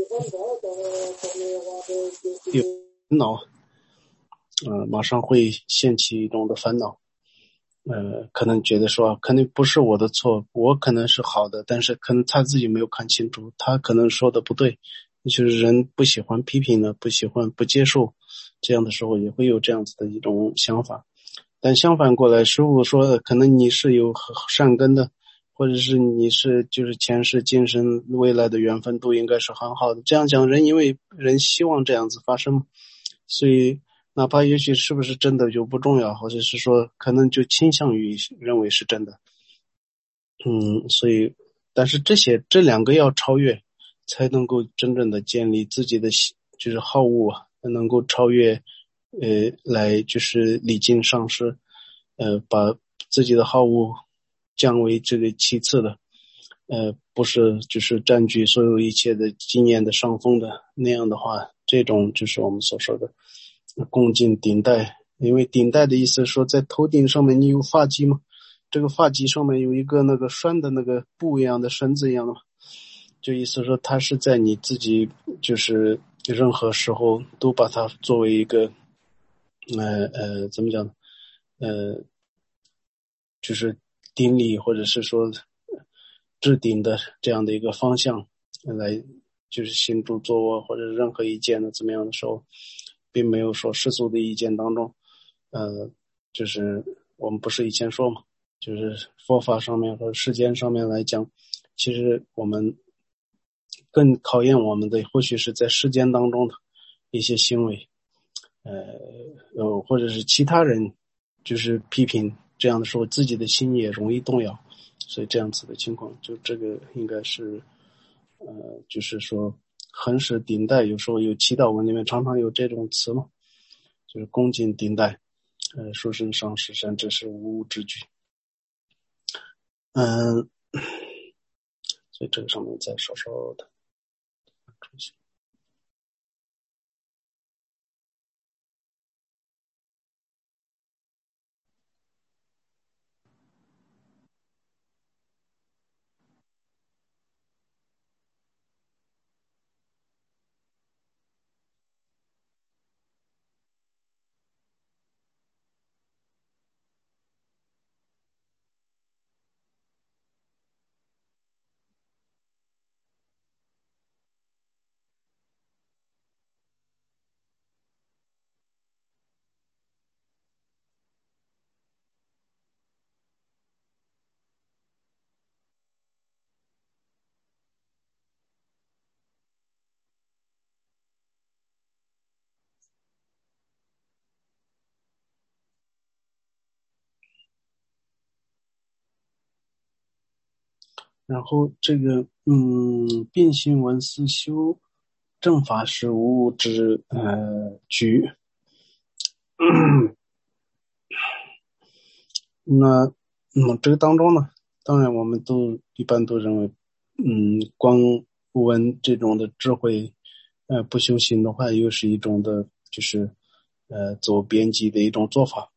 有烦恼，呃，马上会掀起一种的烦恼，呃，可能觉得说，肯定不是我的错，我可能是好的，但是可能他自己没有看清楚，他可能说的不对，就是人不喜欢批评的，不喜欢不接受，这样的时候也会有这样子的一种想法。但相反过来，师父说的，可能你是有善根的，或者是你是就是前世今生未来的缘分都应该是很好的。这样讲，人因为人希望这样子发生，所以哪怕也许是不是真的就不重要，或者是说可能就倾向于认为是真的。嗯，所以但是这些这两个要超越，才能够真正的建立自己的就是好恶啊，能够超越呃来就是礼敬上师，呃把自己的好恶降为这个其次的，呃不是就是占据所有一切的经验的上风的，那样的话，这种就是我们所说的恭敬顶戴。因为顶戴的意思说在头顶上面你有发髻吗？这个发髻上面有一个那个拴的那个布一样的绳子一样的嘛，就意思说它是在你自己就是任何时候都把它作为一个呃呃怎么讲呢呃就是顶礼或者是说置顶的这样的一个方向来就是行住坐卧或者任何一件的怎么样的时候，并没有说世俗的意见当中呃就是我们不是以前说嘛，就是佛法上面和世间上面来讲，其实我们更考验我们的或许是在世间当中的一些行为，呃呃或者是其他人就是批评，这样的时候自己的心也容易动摇，所以这样子的情况，就这个应该是呃就是说恒时顶戴，有时候有祈祷文里面常常有这种词嘛，就是恭敬顶戴，呃说声上师山，这是无物之举。嗯，所以这个上面再稍稍的出现。然后这个嗯，并行文思修正法是无物之呃举。那那么这个当中呢，当然我们都一般都认为，嗯，光闻这种的智慧，呃，不修行的话，又是一种的，就是呃走边际的一种做法。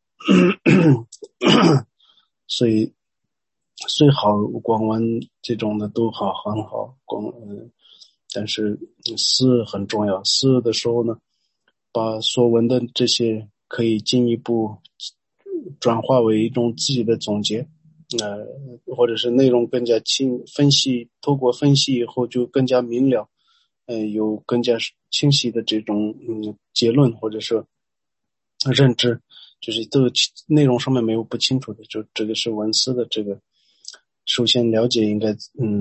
所以虽好光闻这种的都好很好，光呃，但是思很重要。思的时候呢，把所闻的这些可以进一步转化为一种自己的总结，呃，或者是内容更加清分析，透过分析以后就更加明了，呃，有更加清晰的这种嗯结论或者是认知，就是这个内容上面没有不清楚的，就这个是文思的这个，首先了解应该嗯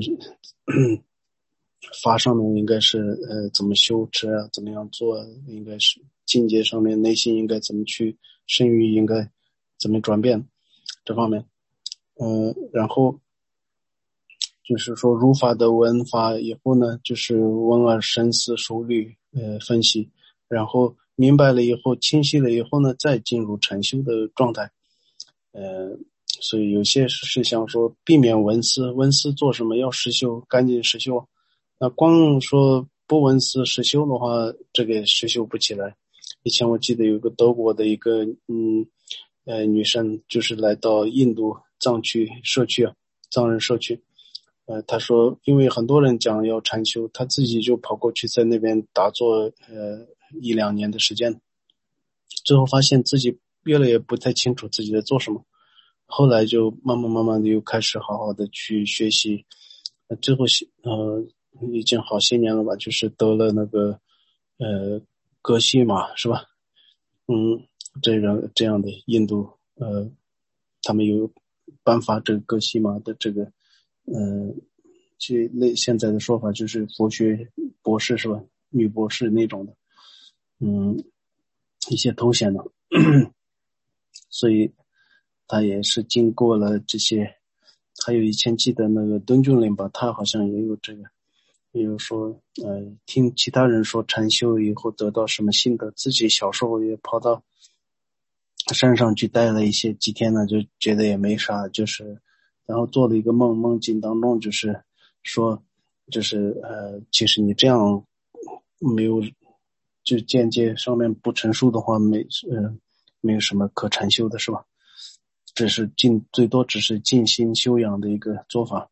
法上面应该是呃怎么修持啊，怎么样做啊，应该是境界上面内心应该怎么去生育，应该怎么转变这方面，嗯、呃，然后就是说如法的闻法以后呢，就是闻而深思熟虑，呃分析，然后明白了以后清晰了以后呢，再进入禅修的状态，呃。所以有些是想说避免闻思，闻思做什么要实修，赶紧实修。那光说不闻思实修的话，这个实修不起来。以前我记得有个德国的一个嗯呃女生，就是来到印度藏区社区啊，藏人社区， 呃，他说因为很多人讲要禅修，他自己就跑过去在那边打坐呃一两年的时间，最后发现自己越来越不太清楚自己在做什么，后来就慢慢慢慢的又开始好好的去学习，呃最后呃已经好些年了吧，就是得了那个呃格西玛是吧？嗯，这个这样的印度呃，他们有颁发这个格西玛的这个呃，去类现在的说法就是佛学博士是吧？女博士那种的，嗯，一些头衔的，所以他也是经过了这些。还有以前记得那个敦俊岭吧，他好像也有这个，也有说呃，听其他人说禅修以后得到什么心得，自己小时候也跑到山上去待了一些几天呢，就觉得也没啥，就是然后做了一个梦，梦境当中就是说就是呃其实你这样没有就间接上面不陈述的话没呃没有什么可禅修的是吧，这是静最多只是静心修养的一个做法。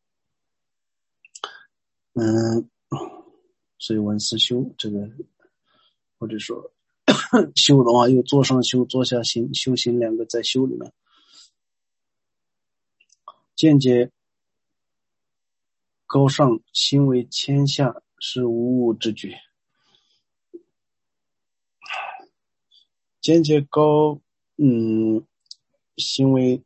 嗯，所以文思修这个或者说修的话，又坐上修坐下行，修行两个在修里面。见解高尚，心为谦下，是无物之举。见解高，嗯，心为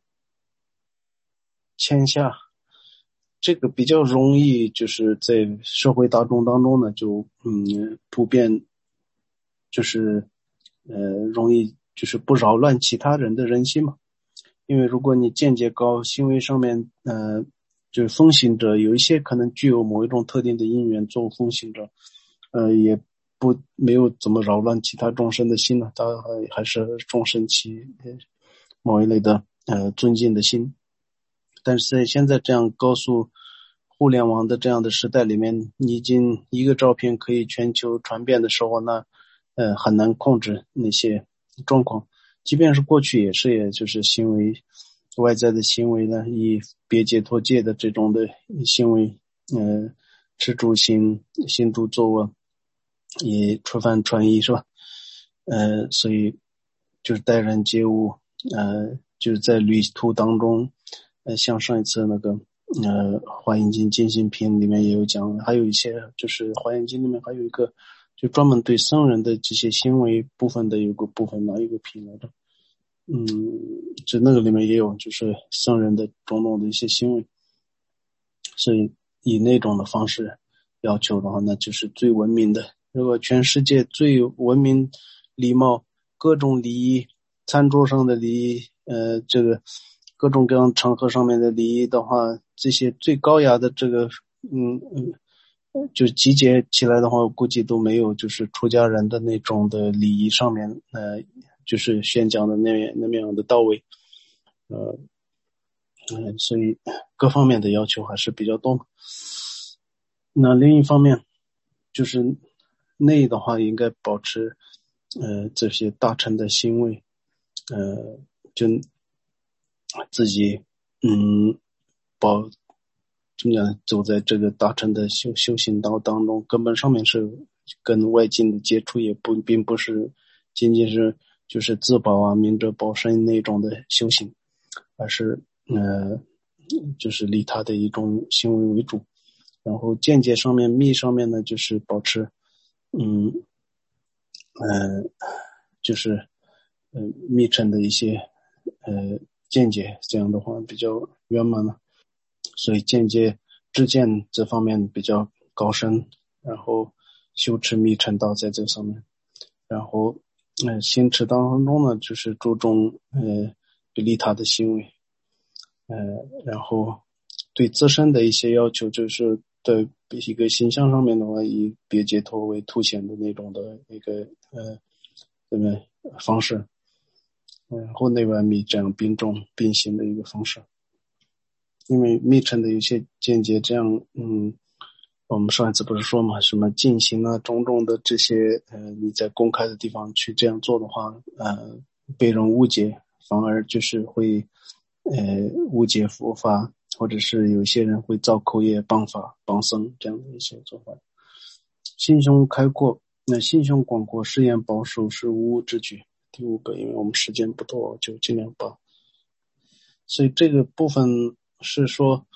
谦下，这个比较容易，就是在社会大众当中呢，就嗯普遍就是呃容易就是不扰乱其他人的人心嘛。因为如果你见解高，行为上面呃就是风行者有一些可能具有某一种特定的因缘做风行者，呃也不没有怎么扰乱其他众生的心呢，他还还是众生其某一类的呃尊敬的心。但是在现在这样高速互联网的这样的时代里面，你已经一个照片可以全球传遍的时候呢，呃很难控制那些状况。即便是过去也是，也就是行为外在的行为呢，以别解脱戒的这种的行为，呃，吃住行行住坐卧，以吃饭穿衣是吧？呃，所以就是待人接物，呃，就是在旅途当中，呃，像上一次那个呃《华严经进行品》里面也有讲，还有一些就是《华严经》里面还有一个。就专门对僧人的这些行为部分的有个部分哪一个品来着？嗯，就那个里面也有，就是僧人的种种的一些行为，所以以那种的方式要求的话，那就是最文明的。如果全世界最文明、礼貌、各种礼仪、餐桌上的礼仪，呃，这个各种各样场合上面的礼仪的话，这些最高雅的这个，嗯嗯。就集结起来的话，我估计都没有就是出家人的那种的礼仪上面，呃，就是宣讲的那那么样的到位，呃，嗯，所以各方面的要求还是比较多。那另一方面，就是内的话，应该保持呃这些大乘的行为，呃，就自己嗯保。怎么讲？走在这个大乘的修修行道当中，根本上面是跟外境的接触，也不并不是仅仅是就是自保啊、明哲保身那种的修行，而是呃，就是利他的一种行为为主。然后见解上面、密上面呢，就是保持嗯呃，就是呃密乘的一些呃见解，这样的话比较圆满了。所以间接知见这方面比较高深，然后修持密乘道在这上面，然后呃行持当中呢，就是注重呃利他的行为，呃然后对自身的一些要求，就是的一个形象上面的话，以别解脱为凸显的那种的一个呃这么方式，然后内外密这样并重并行的一个方式。因为密乘的有些见解这样，嗯，我们上一次不是说嘛，什么进行啊，种种的这些，呃，你在公开的地方去这样做的话，呃，被人误解，反而就是会，呃，误解佛法， 或者是有些人会造口业、谤法、谤僧这样的一些做法。心胸开阔，那心胸广阔，誓言保守是无物之举。第五个，因为我们时间不多，就尽量把。所以这个部分是说，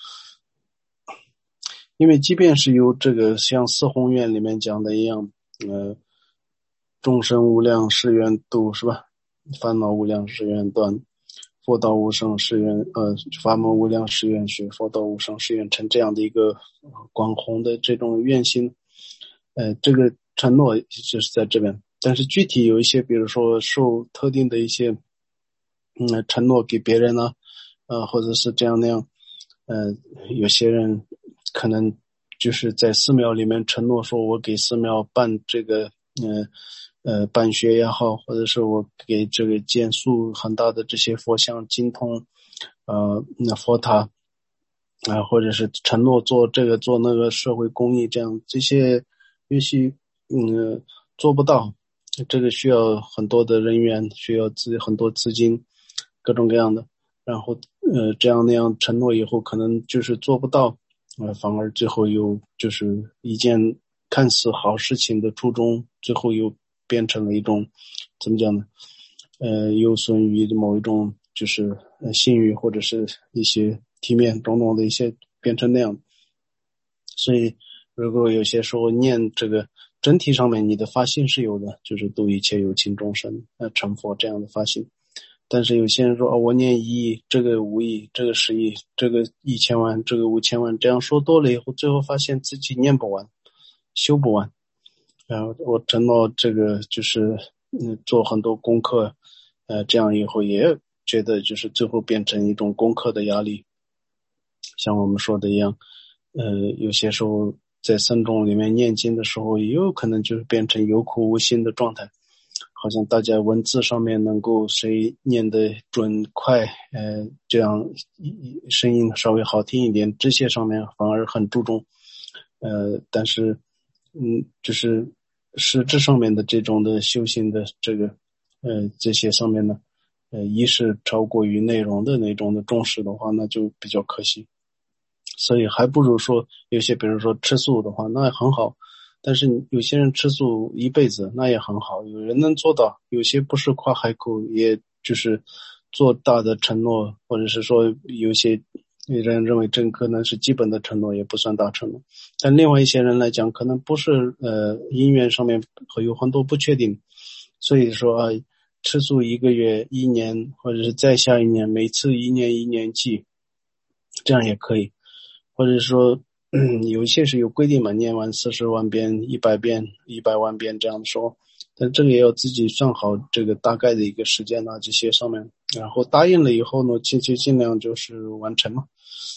因为即便是有这个像四弘愿里面讲的一样，呃，众生无量誓愿度，是吧？烦恼无量誓愿断，佛道无上誓愿，呃，法门无量誓愿学，佛道无上誓愿成，这样的一个广宏的这种愿心，呃，这个承诺就是在这边。但是具体有一些，比如说受特定的一些，嗯，承诺给别人呢，呃，或者是这样那样，呃，有些人可能就是在寺庙里面承诺说，我给寺庙办这个，呃，呃，办学也好，或者是我给这个建塑很大的这些佛像、精通，呃，那佛塔，啊、呃，或者是承诺做这个做那个社会公益，这样这些也许嗯做不到，这个需要很多的人员，需要资很多资金，各种各样的，然后呃这样那样承诺以后，可能就是做不到，呃，反而最后又就是一件看似好事情的初衷，最后又变成了一种怎么讲呢？呃，有损于某一种就是呃信誉或者是一些体面种种的一些变成那样。所以如果有些时候念这个整体上面你的发心是有的，就是度一切有情众生，呃，成佛这样的发心。但是有些人说，哦，我念一亿，这个五亿，这个十亿，这个一千万，这个五千万，这样说多了以后，最后发现自己念不完，修不完。然后我承诺这个就是嗯做很多功课，呃，这样以后也觉得就是最后变成一种功课的压力。像我们说的一样，呃，有些时候在僧众里面念经的时候，也有可能就是变成有苦无心的状态。好像大家文字上面能够谁念得准快，呃，这样声音稍微好听一点，这些上面反而很注重，呃，但是，嗯，就是实质上面的这种的修行的这个，呃，这些上面呢，呃，一是超过于内容的那种的重视的话，那就比较可惜。所以还不如说有些，比如说吃素的话，那也很好。但是有些人吃素一辈子，那也很好，有人能做到。有些不是夸海口，也就是做大的承诺，或者是说有些人认为这可能是基本的承诺，也不算大承诺。但另外一些人来讲，可能不是呃因缘上面会有很多不确定，所以说啊，吃素一个月、一年，或者是再下一年，每次一年一年记，这样也可以，或者说。嗯，有一些是有规定嘛，念完四十万遍、一百遍、一百万遍这样说，但这个也要自己算好这个大概的一个时间啊，这些上面，然后答应了以后呢，尽就尽量就是完成嘛。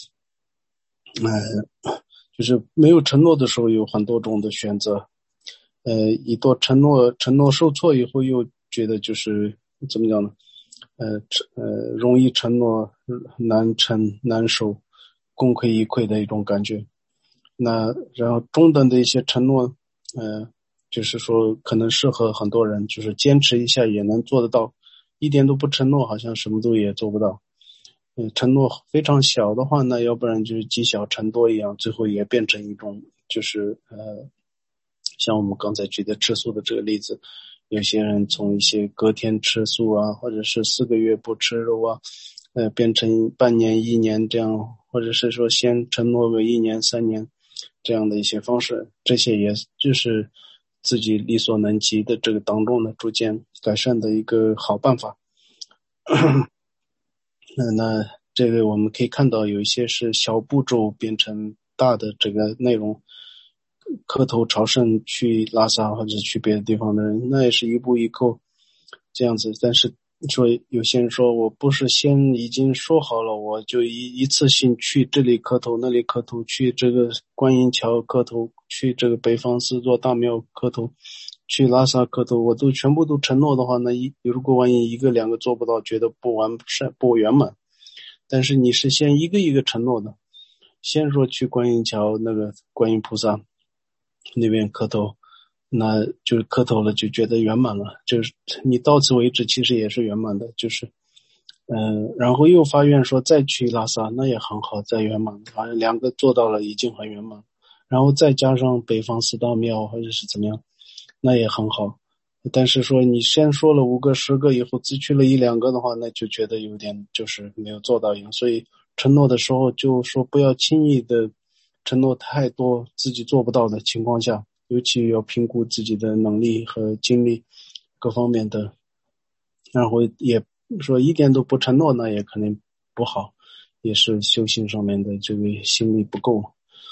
呃，就是没有承诺的时候有很多种的选择，呃，一多承诺承诺受挫以后，又觉得就是怎么讲呢？呃呃，容易承诺难承难守，功亏一篑的一种感觉。那然后中等的一些承诺，呃，就是说可能适合很多人，就是坚持一下也能做得到，一点都不承诺，好像什么都也做不到。嗯，承诺非常小的话，那要不然就是积小成多一样，最后也变成一种就是呃，像我们刚才举的吃素的这个例子，有些人从一些隔天吃素啊，或者是四个月不吃肉啊，呃，变成半年、一年这样，或者是说先承诺个一年、三年。这样的一些方式，这些也就是自己力所能及的这个当中呢，逐渐改善的一个好办法。那那这个我们可以看到，有一些是小步骤变成大的这个内容，磕头朝圣去拉萨或者去别的地方的人，那也是一步一步这样子。但是说有些人说我不是先已经说好了，我就一一次性去这里磕头那里磕头，去这个观音桥磕头，去这个北方四座大庙磕头，去拉萨磕头，我都全部都承诺的话，那一如果万一一个两个做不到，觉得不完善不圆满。但是你是先一个一个承诺的，先说去观音桥那个观音菩萨那边磕头，那就是磕头了就觉得圆满了，就是你到此为止其实也是圆满的，就是嗯，然后又发愿说再去拉萨，那也很好，再圆满，好像两个做到了已经很圆满。然后再加上北方四大庙或者是怎么样，那也很好。但是说你先说了五个十个以后只去了一两个的话，那就觉得有点就是没有做到一样。所以承诺的时候就说不要轻易的承诺太多自己做不到的情况下，尤其要评估自己的能力和精力各方面的，然后也说一点都不承诺，那也肯定不好，也是修行上面的这个心力不够。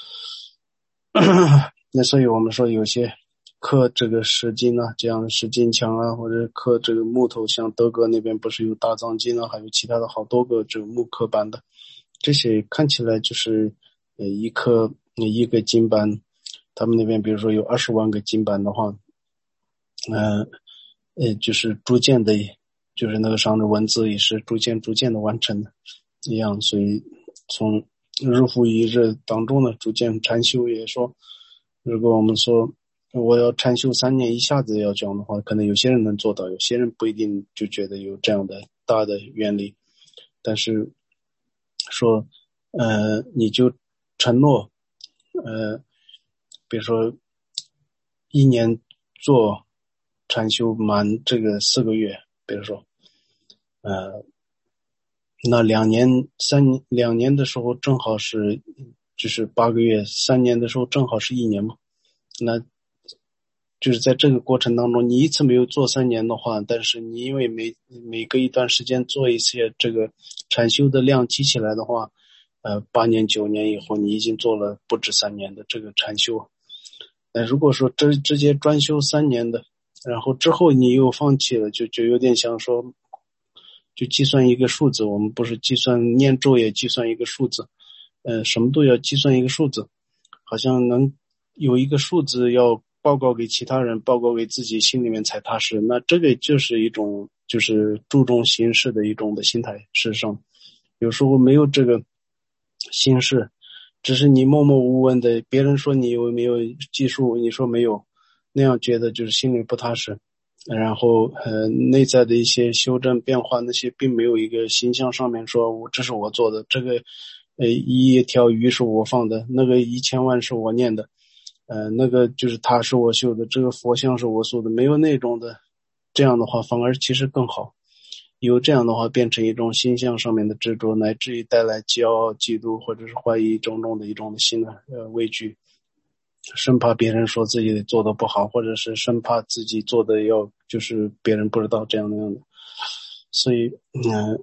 那所以我们说有些刻这个石金啊，这样的石金墙啊，或者刻这个木头，像德国那边不是有大藏经啊，还有其他的好多个这个木刻板的，这些看起来就是呃一刻一个金板，他们那边比如说有二十万个金板的话，呃呃就是逐渐的，就是那个上的文字也是逐渐逐渐的完成的一样，所以从日复一日当中呢，逐渐禅修也说，如果我们说我要禅修三年一下子要讲的话，可能有些人能做到，有些人不一定就觉得有这样的大的原理。但是说呃你就承诺呃比如说一年做禅修满这个四个月，比如说呃那两年三两年的时候正好是就是八个月，三年的时候正好是一年嘛。那就是在这个过程当中，你一次没有做三年的话，但是你因为每每隔一段时间做一些这个禅修的量积起来的话，呃，八年九年以后，你已经做了不止三年的这个禅修。那如果说直直接专修三年的，然后之后你又放弃了，就就有点像说，就计算一个数字，我们不是计算念咒也计算一个数字，呃，什么都要计算一个数字，好像能有一个数字要报告给其他人，报告给自己，心里面才踏实。那这个就是一种就是注重形式的一种的心态。事实上，有时候没有这个心事，只是你默默无闻的，别人说你有没有技术，你说没有，那样觉得就是心里不踏实。然后呃内在的一些修正变化，那些并没有一个形象上面说我这是我做的，这个呃一条鱼是我放的，那个一千万是我念的，呃那个就是塔是我修的，这个佛像是我塑的，没有那种的。这样的话反而其实更好，有这样的话变成一种形象上面的执着，乃至于带来骄傲嫉妒或者是怀疑种种的一种的心的呃畏惧，生怕别人说自己做的不好，或者是生怕自己做的要就是别人不知道这样那样的。所以嗯、呃，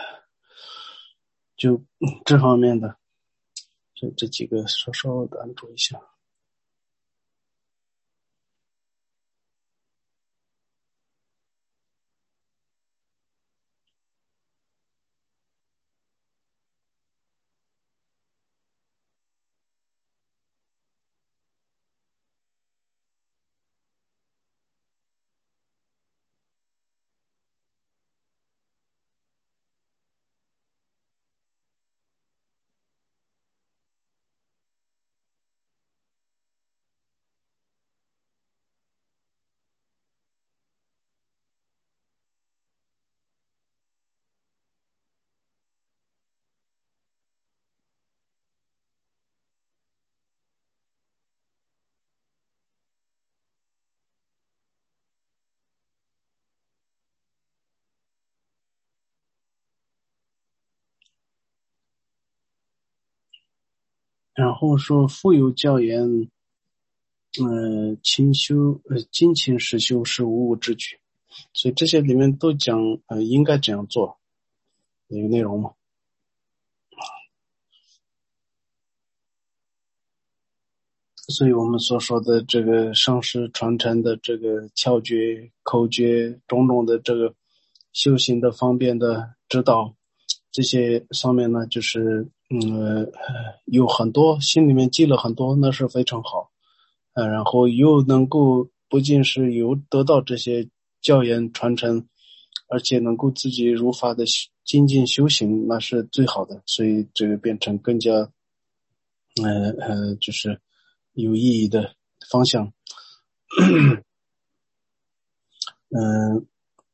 就这方面的这这几个稍稍的按住一下。然后说富有教言，呃，勤修呃精勤实修是无物之举，所以这些里面都讲呃应该这样做，有内容嘛。所以我们所说的这个上师传承的这个窍诀口诀种种的这个修行的方便的指导，这些上面呢就是嗯有很多心里面记了很多，那是非常好。呃，然后又能够不仅是有得到这些教言传承，而且能够自己如法的精进修行，那是最好的。所以这个变成更加呃呃就是有意义的方向。嗯、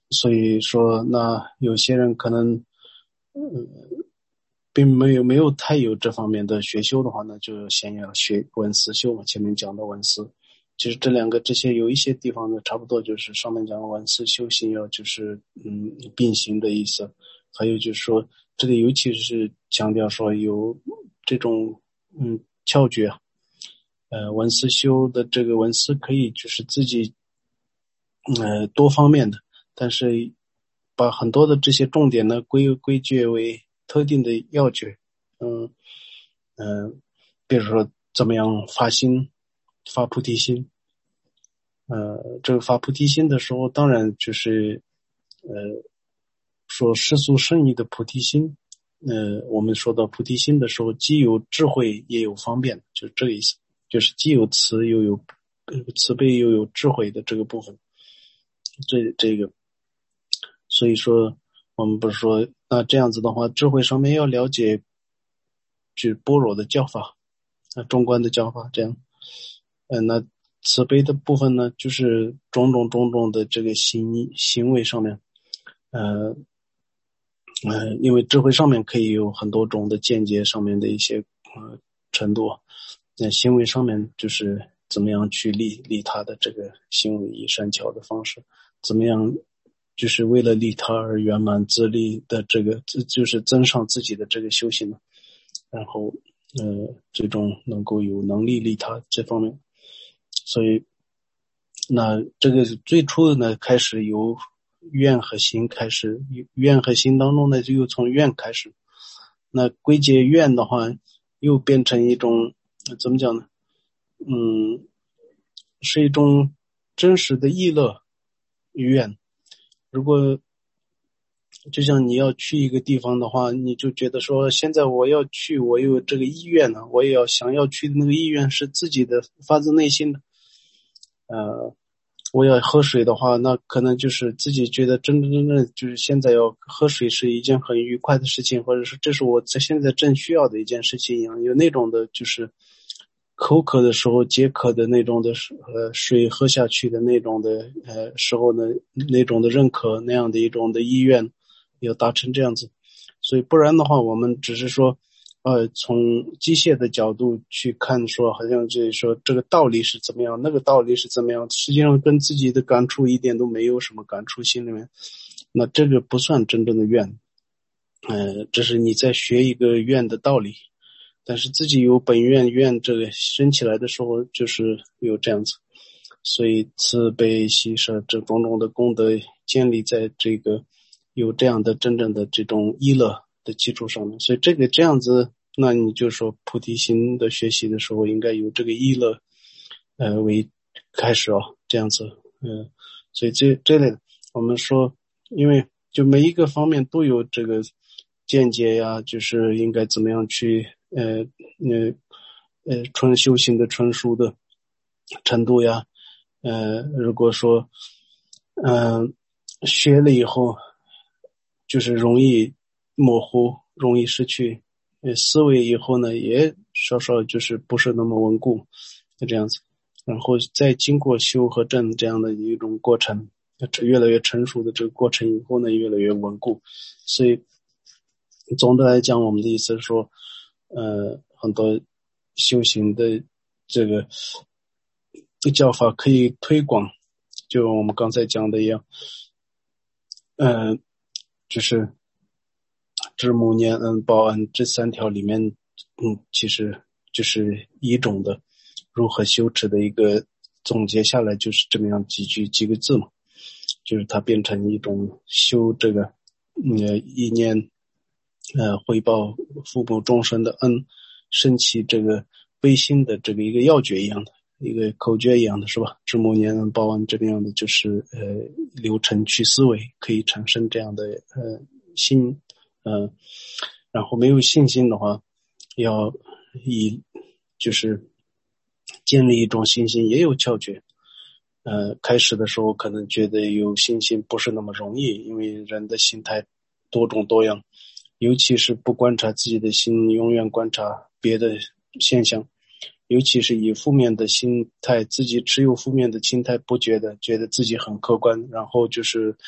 所以说那有些人可能嗯并没有没有太有这方面的学修的话呢，就先要学文思修嘛，前面讲的文思。其实这两个这些有一些地方呢差不多，就是上面讲的文思修行要就是嗯并行的意思。还有就是说这里尤其是强调说有这种嗯窍诀，呃文思修的这个文思可以就是自己呃多方面的，但是把很多的这些重点呢归归结为特定的要诀。嗯嗯、呃，比如说怎么样发心，发菩提心。呃，这个发菩提心的时候，当然就是呃说世俗圣意的菩提心。呃，我们说到菩提心的时候，既有智慧也有方便，就是这个意思，就是既有慈又有慈悲又有智慧的这个部分。这这个，所以说我们不是说那这样子的话，智慧上面要了解就是般若的教法，啊，中观的教法，这样。呃，那慈悲的部分呢，就是种种种种的这个行行为上面，呃呃，因为智慧上面可以有很多种的见解上面的一些呃程度，那行为上面就是怎么样去利利他的这个行为以善巧的方式，怎么样就是为了利他而圆满自利的这个，就是增上自己的这个修行，然后呃最终能够有能力利他这方面。所以那这个最初的呢开始由愿和心开始，愿和心当中呢就又从愿开始，那归结愿的话又变成一种怎么讲呢，嗯，是一种真实的意乐愿。如果就像你要去一个地方的话，你就觉得说现在我要去，我有这个意愿呢，我也要想要去的那个意愿是自己的发自内心的。呃我要喝水的话，那可能就是自己觉得真真正正就是现在要喝水是一件很愉快的事情，或者说这是我在现在正需要的一件事情一样，有那种的就是口渴的时候解渴的那种的呃水喝下去的那种的呃时候呢，那种的认可，那样的一种的意愿要达成这样子。所以不然的话，我们只是说呃，从机械的角度去看，说好像就是说这个道理是怎么样，那个道理是怎么样，实际上跟自己的感触一点都没有什么感触，心里面，那这个不算真正的愿，呃，这是你在学一个愿的道理，但是自己有本愿愿这个升起来的时候，就是有这样子，所以慈悲喜舍这种种的功德建立在这个有这样的真正的这种依乐的基础上面，所以这个这样子，那你就说菩提心的学习的时候，应该有这个依乐，呃为开始哦，这样子，嗯、呃，所以这这类的，我们说，因为就每一个方面都有这个见解呀，就是应该怎么样去，呃呃呃，纯修行的纯熟的程度呀，呃，如果说，嗯、呃，学了以后。就是容易模糊，容易失去呃思维，以后呢也稍稍就是不是那么稳固，就这样子，然后再经过修和正这样的一种过程，越来越成熟的这个过程以后呢越来越稳固。所以总的来讲，我们的意思是说呃很多修行的这个教法可以推广，就我们刚才讲的一样，呃就是知母念恩报恩这三条里面，嗯，其实就是一种的如何修持的一个总结下来，就是这么样几句几个字嘛，就是它变成一种修这个呃意念呃回报父母终身的恩，升起这个悲心的这个一个要诀一样的一个口诀一样的，是吧？知母念恩报恩这个样的，就是呃流程去思维可以产生这样的呃心。嗯、呃，然后没有信心的话，要以就是建立一种信心，也有窍诀。呃，开始的时候可能觉得有信心不是那么容易，因为人的心态多种多样，尤其是不观察自己的心，永远观察别的现象，尤其是以负面的心态，自己持有负面的心态，不觉得觉得自己很客观，然后就是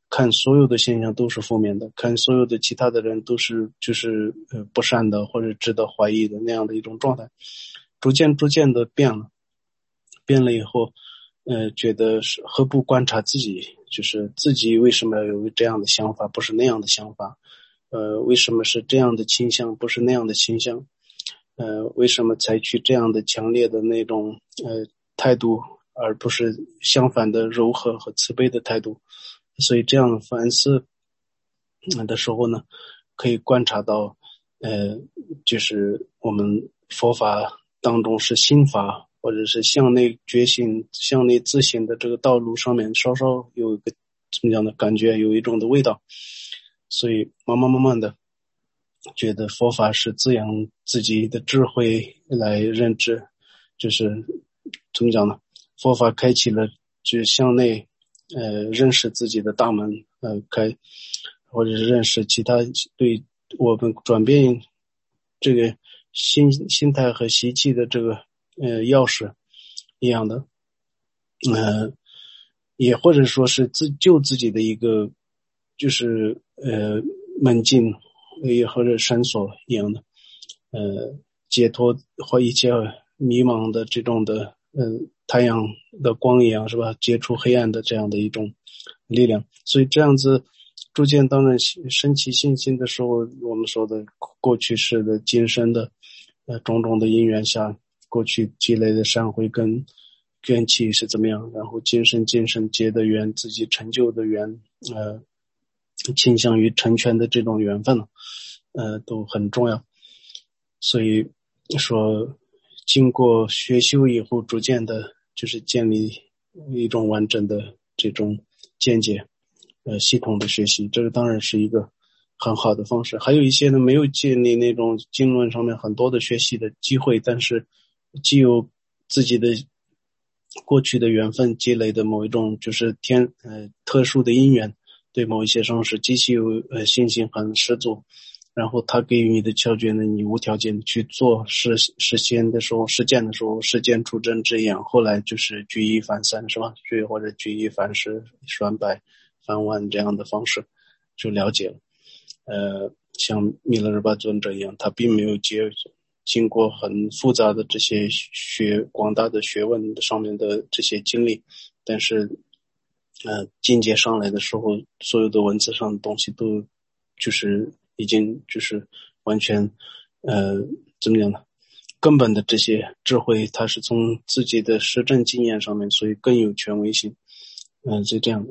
看所有的现象都是负面的，看所有的其他的人都是就是呃不善的或者值得怀疑的那样的一种状态，逐渐逐渐的变了，变了以后，呃，觉得是何不观察自己，就是自己为什么要有这样的想法，不是那样的想法，呃，为什么是这样的倾向，不是那样的倾向，呃，为什么采取这样的强烈的那种呃态度，而不是相反的柔和和慈悲的态度。所以这样反思的时候呢，可以观察到呃就是我们佛法当中是心法或者是向内觉醒向内自省的这个道路上面稍稍有一个怎么讲的感觉，有一种的味道。所以慢慢慢慢的觉得佛法是滋养自己的智慧来认知，就是怎么讲呢，佛法开启了就向内呃认识自己的大门，呃开或者是认识其他对我们转变这个心心态和习气的这个呃钥匙一样的，呃也或者说是自救自己的一个就是呃门径，也或者绳索一样的，呃解脱或一切迷茫的这种的呃太阳的光一样，是吧，解除黑暗的这样的一种力量。所以这样子逐渐当然升起信心的时候，我们说的过去式的今生的呃种种的因缘下，过去积累的善慧跟缘起是怎么样，然后今生今生结的缘，自己成就的缘，呃倾向于成全的这种缘分呃都很重要。所以说经过学修以后，逐渐的就是建立一种完整的这种见解，呃系统的学习，这个当然是一个很好的方式。还有一些呢没有建立那种经论上面很多的学习的机会，但是既有自己的过去的缘分积累的某一种就是天呃特殊的因缘，对某一些上是极其有呃信心很十足，然后他给予你的窍诀呢，你无条件去做实实现的时候，实践的时候，实践出真之眼，后来就是举一反三，是吧？举或者举一反十、反百、反万这样的方式就了解了。呃，像弥勒日巴尊者一样，他并没有接经过很复杂的这些学广大的学问上面的这些经历，但是呃境界上来的时候，所有的文字上的东西都就是已经就是完全呃怎么讲呢，根本的这些智慧它是从自己的实证经验上面，所以更有权威性。嗯、呃，是这样的。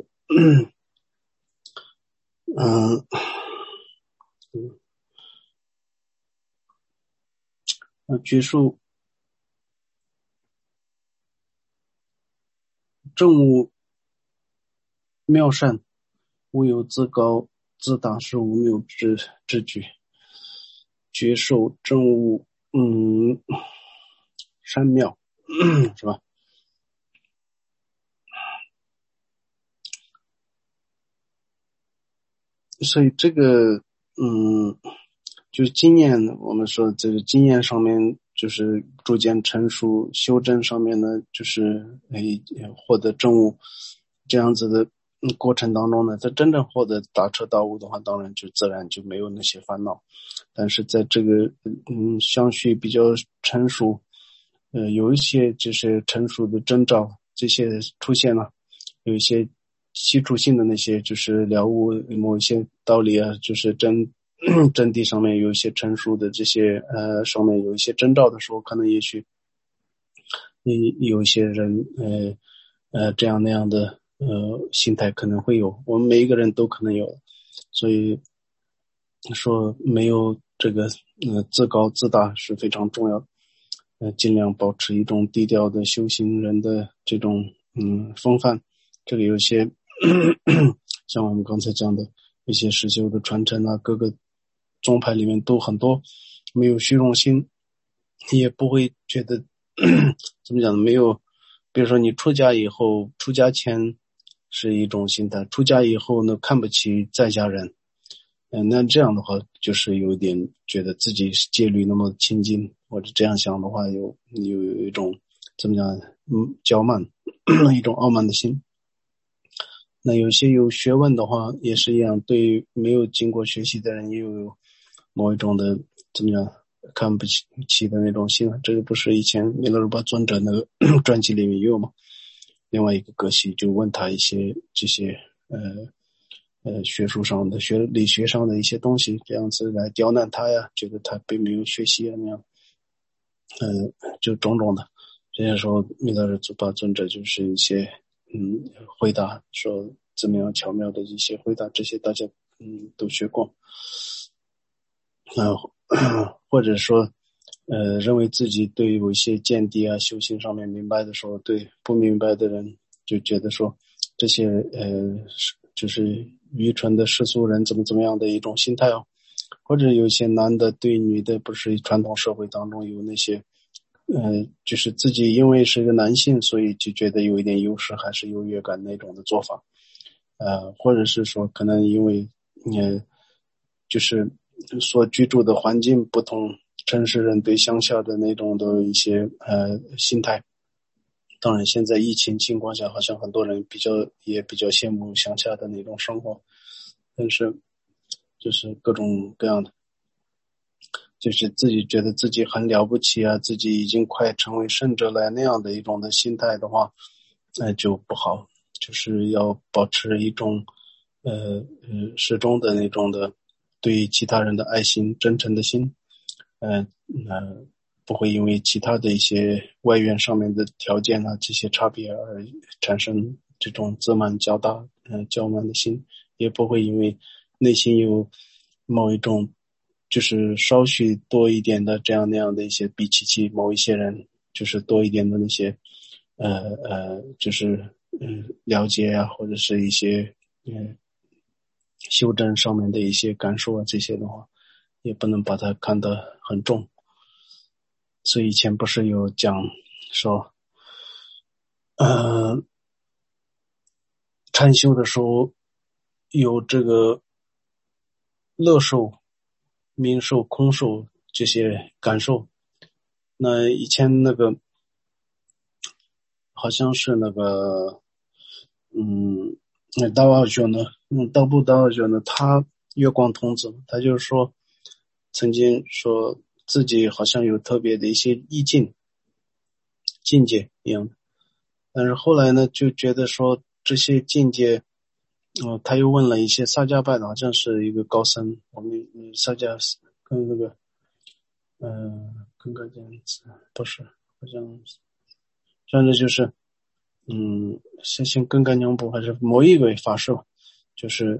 嗯嗯呃举数正悟妙善，无有自高自大，是无谬之之举。觉受正悟，嗯，善妙，是吧？所以这个，嗯，就是经验，我们说这个经验上面，就是逐渐成熟，修正上面呢，就是诶获得正悟，这样子的过程当中呢，他真正获得大彻大悟的话，当然就自然就没有那些烦恼。但是在这个嗯相续比较成熟，呃有一些就是成熟的征兆，这些出现了，有一些基础性的那些就是了悟某一些道理啊，就是真真谛上面有一些成熟的这些呃上面有一些征兆的时候，可能也许你有一些人呃呃这样那样的呃心态可能会有，我们每一个人都可能有，所以说没有这个呃自高自大是非常重要的，呃尽量保持一种低调的修行人的这种嗯风范。这里有些像我们刚才讲的一些实修的传承啊，各个宗派里面都很多没有虚荣心，也不会觉得怎么讲呢，没有比如说你出家以后，出家前是一种心态，出家以后呢看不起在家人，嗯、呃，那这样的话就是有点觉得自己是戒律那么清净，或者这样想的话有有有一种怎么讲嗯骄慢一种傲慢的心。 那有些有学问的话也是一样，对没有经过学习的人也有某一种的怎么样看不起起的那种心。这个不是以前米勒日巴尊者那个专辑里面有吗？另外一个歌系就问他一些这些呃呃学术上的学理学上的一些东西，这样子来刁难他呀，觉得他并没有学习啊那样，呃就种种的。这些时候米勒日巴尊者就是一些嗯回答，说怎么样巧妙的一些回答，这些大家嗯都学过。呃或者说呃认为自己对有一些见地啊修行上面明白的时候，对不明白的人就觉得说这些呃就是愚蠢的世俗人怎么怎么样的一种心态哦。或者有些男的对女的，不是传统社会当中有那些呃就是自己因为是一个男性，所以就觉得有一点优势还是优越感那种的做法。呃或者是说可能因为呃就是所居住的环境不同，城市人对乡下的那种的一些呃心态。当然现在疫情情况下好像很多人比较也比较羡慕乡下的那种生活，但是就是各种各样的，就是自己觉得自己很了不起啊，自己已经快成为圣者了那样的一种的心态的话，那、呃、就不好。就是要保持一种呃呃始终的那种的对其他人的爱心真诚的心，呃呃不会因为其他的一些外缘上面的条件啊这些差别而产生这种自满较大呃骄慢的心，也不会因为内心有某一种就是稍许多一点的这样那样的一些比起起某一些人就是多一点的那些呃呃就是嗯了解啊，或者是一些嗯修正上面的一些感受啊，这些的话也不能把它看得很重。所以以前不是有讲说呃禅修的时候有这个乐受、名受、空受这些感受。那以前那个好像是那个嗯那大宝学呢嗯道部大宝学呢他月光童子，他就是说曾经说自己好像有特别的一些意境境界一样的，但是后来呢就觉得说这些境界呃他又问了一些萨迦拜的，好像是一个高僧，我们萨迦跟那个呃跟个这样子不是好像反正就是嗯先先跟干娘部还是某一位法师吧，就是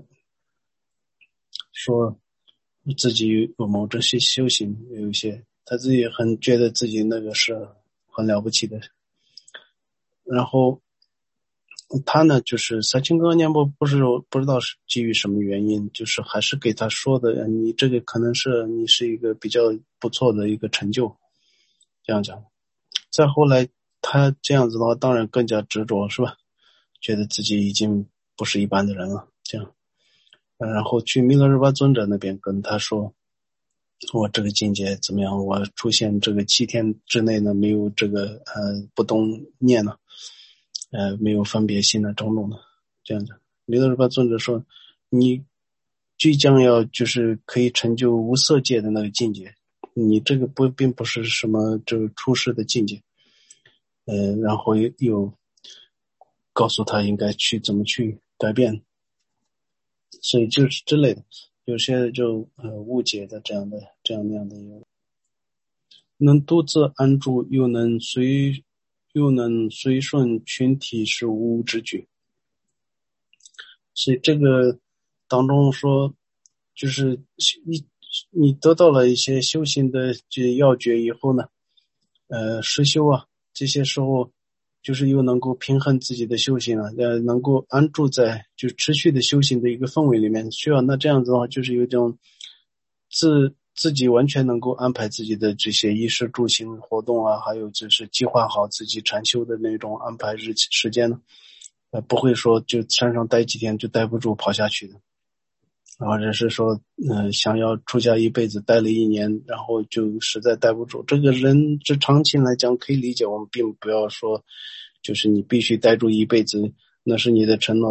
说自己有某这些修行，有一些他自己很觉得自己那个是很了不起的。然后他呢就是三清哥念波不是不知道是基于什么原因，就是还是给他说的你这个可能是你是一个比较不错的一个成就，这样讲。再后来他这样子的话当然更加执着是吧，觉得自己已经不是一般的人了这样。然后去弥勒日巴尊者那边跟他说我这个境界怎么样，我出现这个七天之内呢没有这个呃不动念呢，呃没有分别心的种种的这样的。弥勒日巴尊者说你即将要就是可以成就无色界的那个境界，你这个不并不是什么这个出世的境界，呃然后又告诉他应该去怎么去改变。所以就是之类的，有些就呃误解的这样的这样那样的有，能独自安住，又能随又能随顺群体，是无之举。所以这个当中说，就是你你得到了一些修行的这要诀以后呢，呃，实修啊，这些时候就是又能够平衡自己的修行啊，呃，能够安住在就持续的修行的一个氛围里面，需要那这样子的话，就是有一种自自己完全能够安排自己的这些衣食住行活动啊，还有就是计划好自己禅修的那种安排日期时间呢，呃，不会说就山上待几天就待不住跑下去的。或者是说呃，想要出家一辈子待了一年然后就实在待不住，这个人之常情来讲可以理解，我们并不要说就是你必须待住一辈子，那是你的承诺，你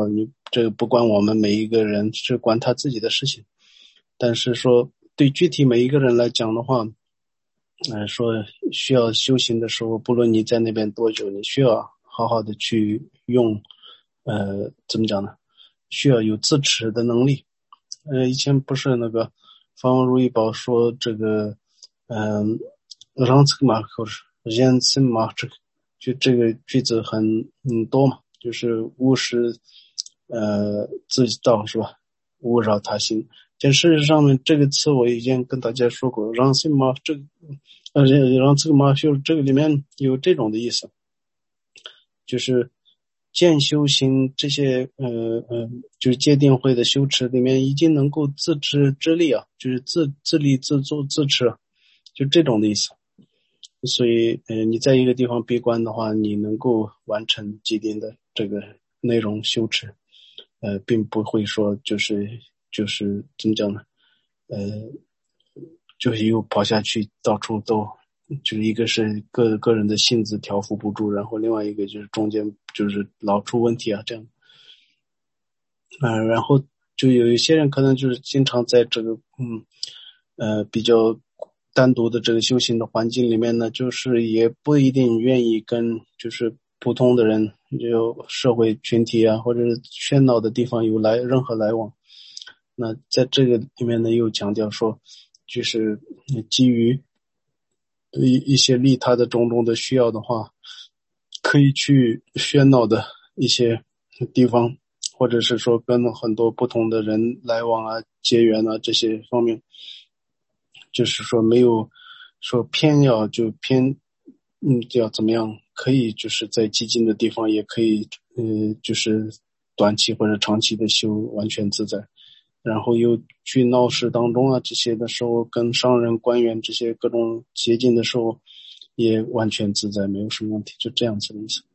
这个不关我们每一个人，是关他自己的事情。但是说对具体每一个人来讲的话，呃，说需要修行的时候，不论你在那边多久，你需要好好的去用，呃，怎么讲呢？需要有自持的能力。呃，以前不是那个法王如意宝说这个，嗯、呃，让这个嘛，或者人心嘛，这个就这个句子很嗯多嘛，就是勿使呃自己道是吧？勿扰他心。但事实上面这个词我已经跟大家说过，让心嘛，这个呃让这个嘛，就这个里面有这种的意思，就是见修行这些呃呃，就是戒定慧的修持里面已经能够自持之力啊，就是自自立自作自持，就这种的意思。所以呃你在一个地方闭关的话，你能够完成既定的这个内容修持，呃并不会说就是就是怎么讲呢？呃就是又跑下去到处都就是一个是个个人的性子调伏不住，然后另外一个就是中间就是老出问题啊这样。呃然后就有一些人可能就是经常在这个嗯呃比较单独的这个修行的环境里面呢，就是也不一定愿意跟就是普通的人有社会群体啊或者是喧闹的地方有来任何来往。那在这个里面呢又强调说，就是基于一一些利他的种种的需要的话，可以去喧闹的一些地方，或者是说跟很多不同的人来往啊结缘啊这些方面，就是说没有说偏要就偏嗯要怎么样，可以就是在寂静的地方也可以呃就是短期或者长期的修完全自在。然后又去闹市当中啊这些的时候，跟商人官员这些各种接近的时候也完全自在，没有什么问题，就这样子的意思。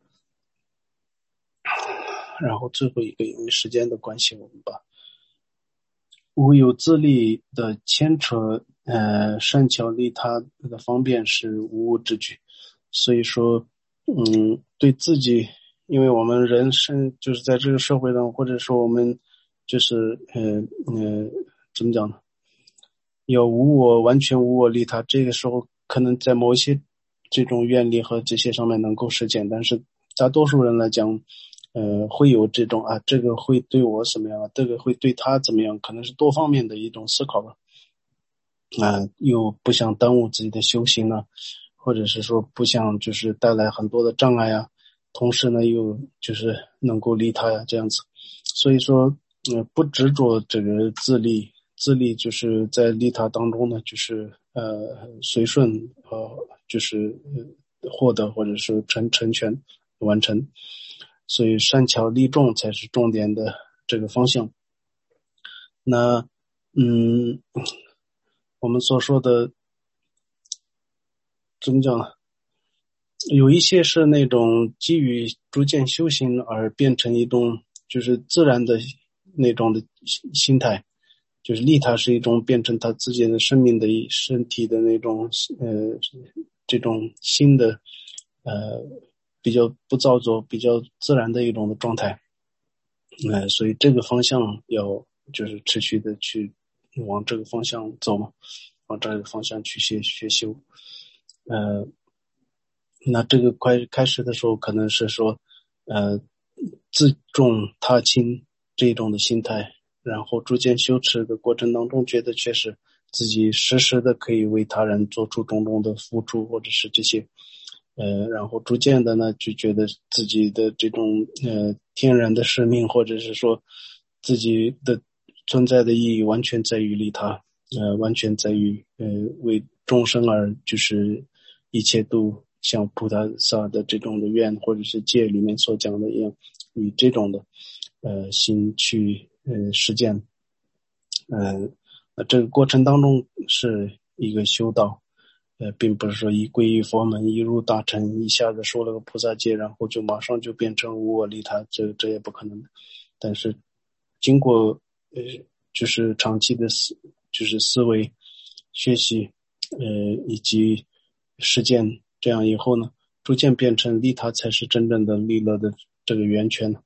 然后最后一个因为时间的关系，我们把无有自利的牵扯呃善巧利他的方便是无物之举。所以说嗯对自己，因为我们人生就是在这个社会上，或者说我们就是呃呃怎么讲呢，要无我，完全无我利他，这个时候可能在某一些这种愿力和这些上面能够实现，但是大多数人来讲呃会有这种啊这个会对我怎么样，这个会对他怎么样，可能是多方面的一种思考吧。啊、呃，又不想耽误自己的修行呢，或者是说不想就是带来很多的障碍啊，同时呢又就是能够利他呀这样子。所以说呃不执着这个自利，自利就是在利他当中呢就是呃随顺呃就是获得或者是成成全完成。所以善巧利众才是重点的这个方向。那嗯我们所说的怎么讲呢，有一些是那种基于逐渐修行而变成一种就是自然的那种的心态，就是利他是一种变成他自己的生命的身体的那种呃这种新的呃比较不造作比较自然的一种的状态。呃所以这个方向要就是持续的去往这个方向走嘛，往这个方向去学学修。呃那这个开开始的时候可能是说呃自重他轻这种的心态，然后逐渐修持的过程当中觉得确实自己时时的可以为他人做出种种的付出或者是这些呃然后逐渐的呢就觉得自己的这种呃天然的使命，或者是说自己的存在的意义完全在于利他，呃完全在于呃为众生而就是一切都像菩萨的这种的愿或者是戒里面所讲的一样，以这种的呃心去呃实践。呃这个过程当中是一个修道，呃并不是说一皈依佛门一入大乘一下子说了个菩萨戒然后就马上就变成无我利他，这这也不可能的。但是经过呃就是长期的思就是思维学习呃以及实践，这样以后呢逐渐变成利他才是真正的利乐的这个源泉。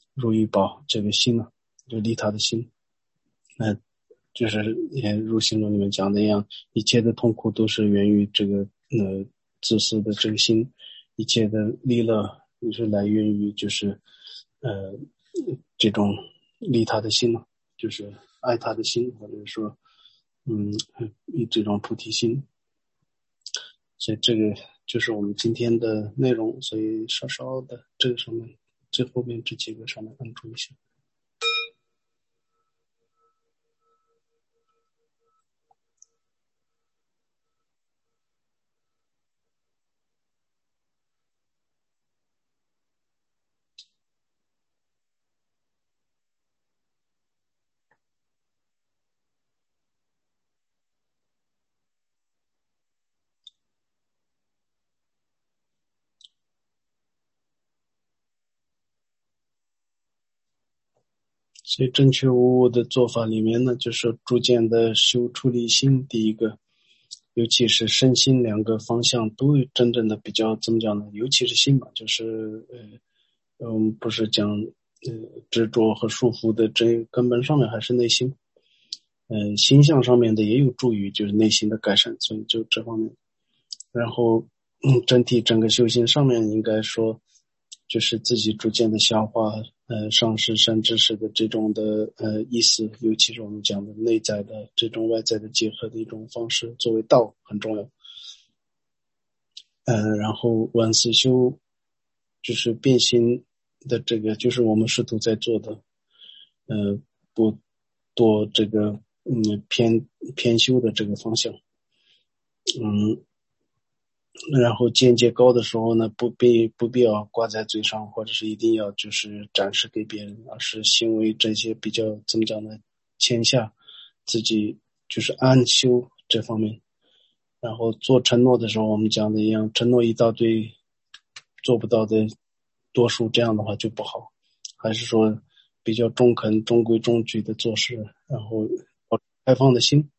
如意宝这个心呢，就利他的心。那就是也如心论里面讲的一样，一切的痛苦都是源于这个呃自私的这个心，一切的利乐也是来源于就是呃这种利他的心呢，就是爱他的心，或者说嗯这种菩提心。所以这个就是我们今天的内容，所以稍稍的这个上面最后面这几个上面关注一下。所以正确无误的做法里面呢，就是逐渐的修出离心，第一个，尤其是身心两个方向都有真正的比较怎么讲呢？尤其是心嘛，就是呃，嗯，不是讲呃执着和束缚的这根本上面还是内心，嗯、呃，心象上面的也有助于就是内心的改善，所以就这方面。然后，嗯，整体整个修行上面应该说，就是自己逐渐的消化，呃，上师善知识的这种的呃意思，尤其是我们讲的内在的这种外在的结合的一种方式，作为道很重要。呃，然后万四修，就是变心的这个，就是我们试图在做的，呃，不多这个嗯偏偏修的这个方向，嗯。然后境界高的时候呢，不必不必要挂在嘴上，或者是一定要就是展示给别人，而是行为这些比较怎么讲呢，谦下，自己就是安修这方面。然后做承诺的时候，我们讲的一样，承诺一大堆，做不到的多数，这样的话就不好。还是说比较中肯、中规中矩的做事，然后开放的心。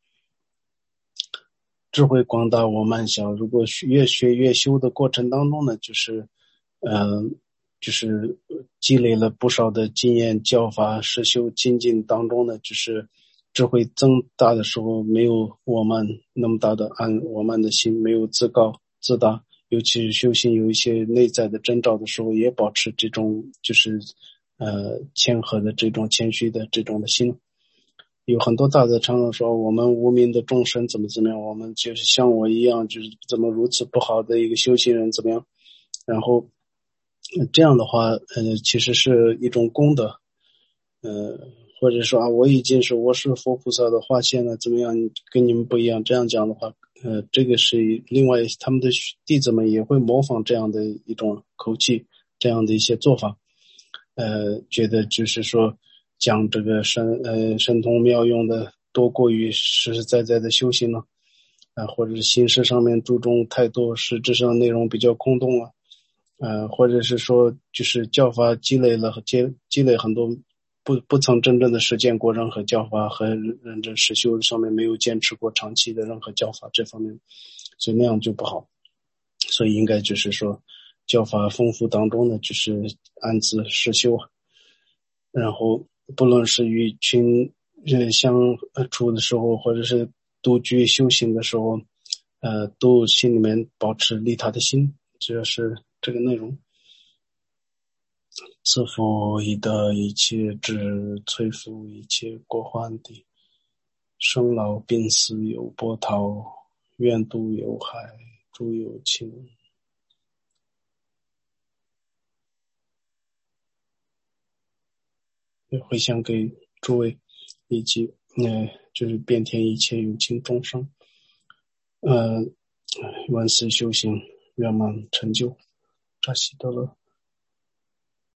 智慧广大我慢小，如果越学越修的过程当中呢，就是呃就是积累了不少的经验教法实修精进当中呢，就是智慧增大的时候，没有我慢那么大的暗我慢的心，没有自高自大，尤其是修行有一些内在的征兆的时候，也保持这种就是呃谦和的这种谦虚的这种的心。有很多大德常常说，我们无名的众生怎么怎么样，我们就是像我一样，就是怎么如此不好的一个修行人怎么样，然后这样的话，呃，其实是一种功德，呃，或者说啊，我已经是我是佛菩萨的化现了，怎么样，跟你们不一样，这样讲的话，呃，这个是另外他们的弟子们也会模仿这样的一种口气，这样的一些做法，呃，觉得就是说。讲这个神呃神通妙用的多过于实实在在的修行了，啊、呃，或者是形式上面注重太多，实质上内容比较空洞了，呃，或者是说就是教法积累了积积累很多不不曾真正的实践过任何教法和认真实修上面没有坚持过长期的任何教法这方面，所以那样就不好，所以应该就是说教法丰富当中呢，就是暗自实修，然后。不论是与群人相处的时候，或者是独居修行的时候，呃，都心里面保持利他的心，这是这个内容。自负以得一切智，摧伏一切过患地，生老病死有波涛，愿度有海，诸有情。回向给诸位以及呃就是遍天一切有情众生，呃万事修行圆满成就，扎西德勒。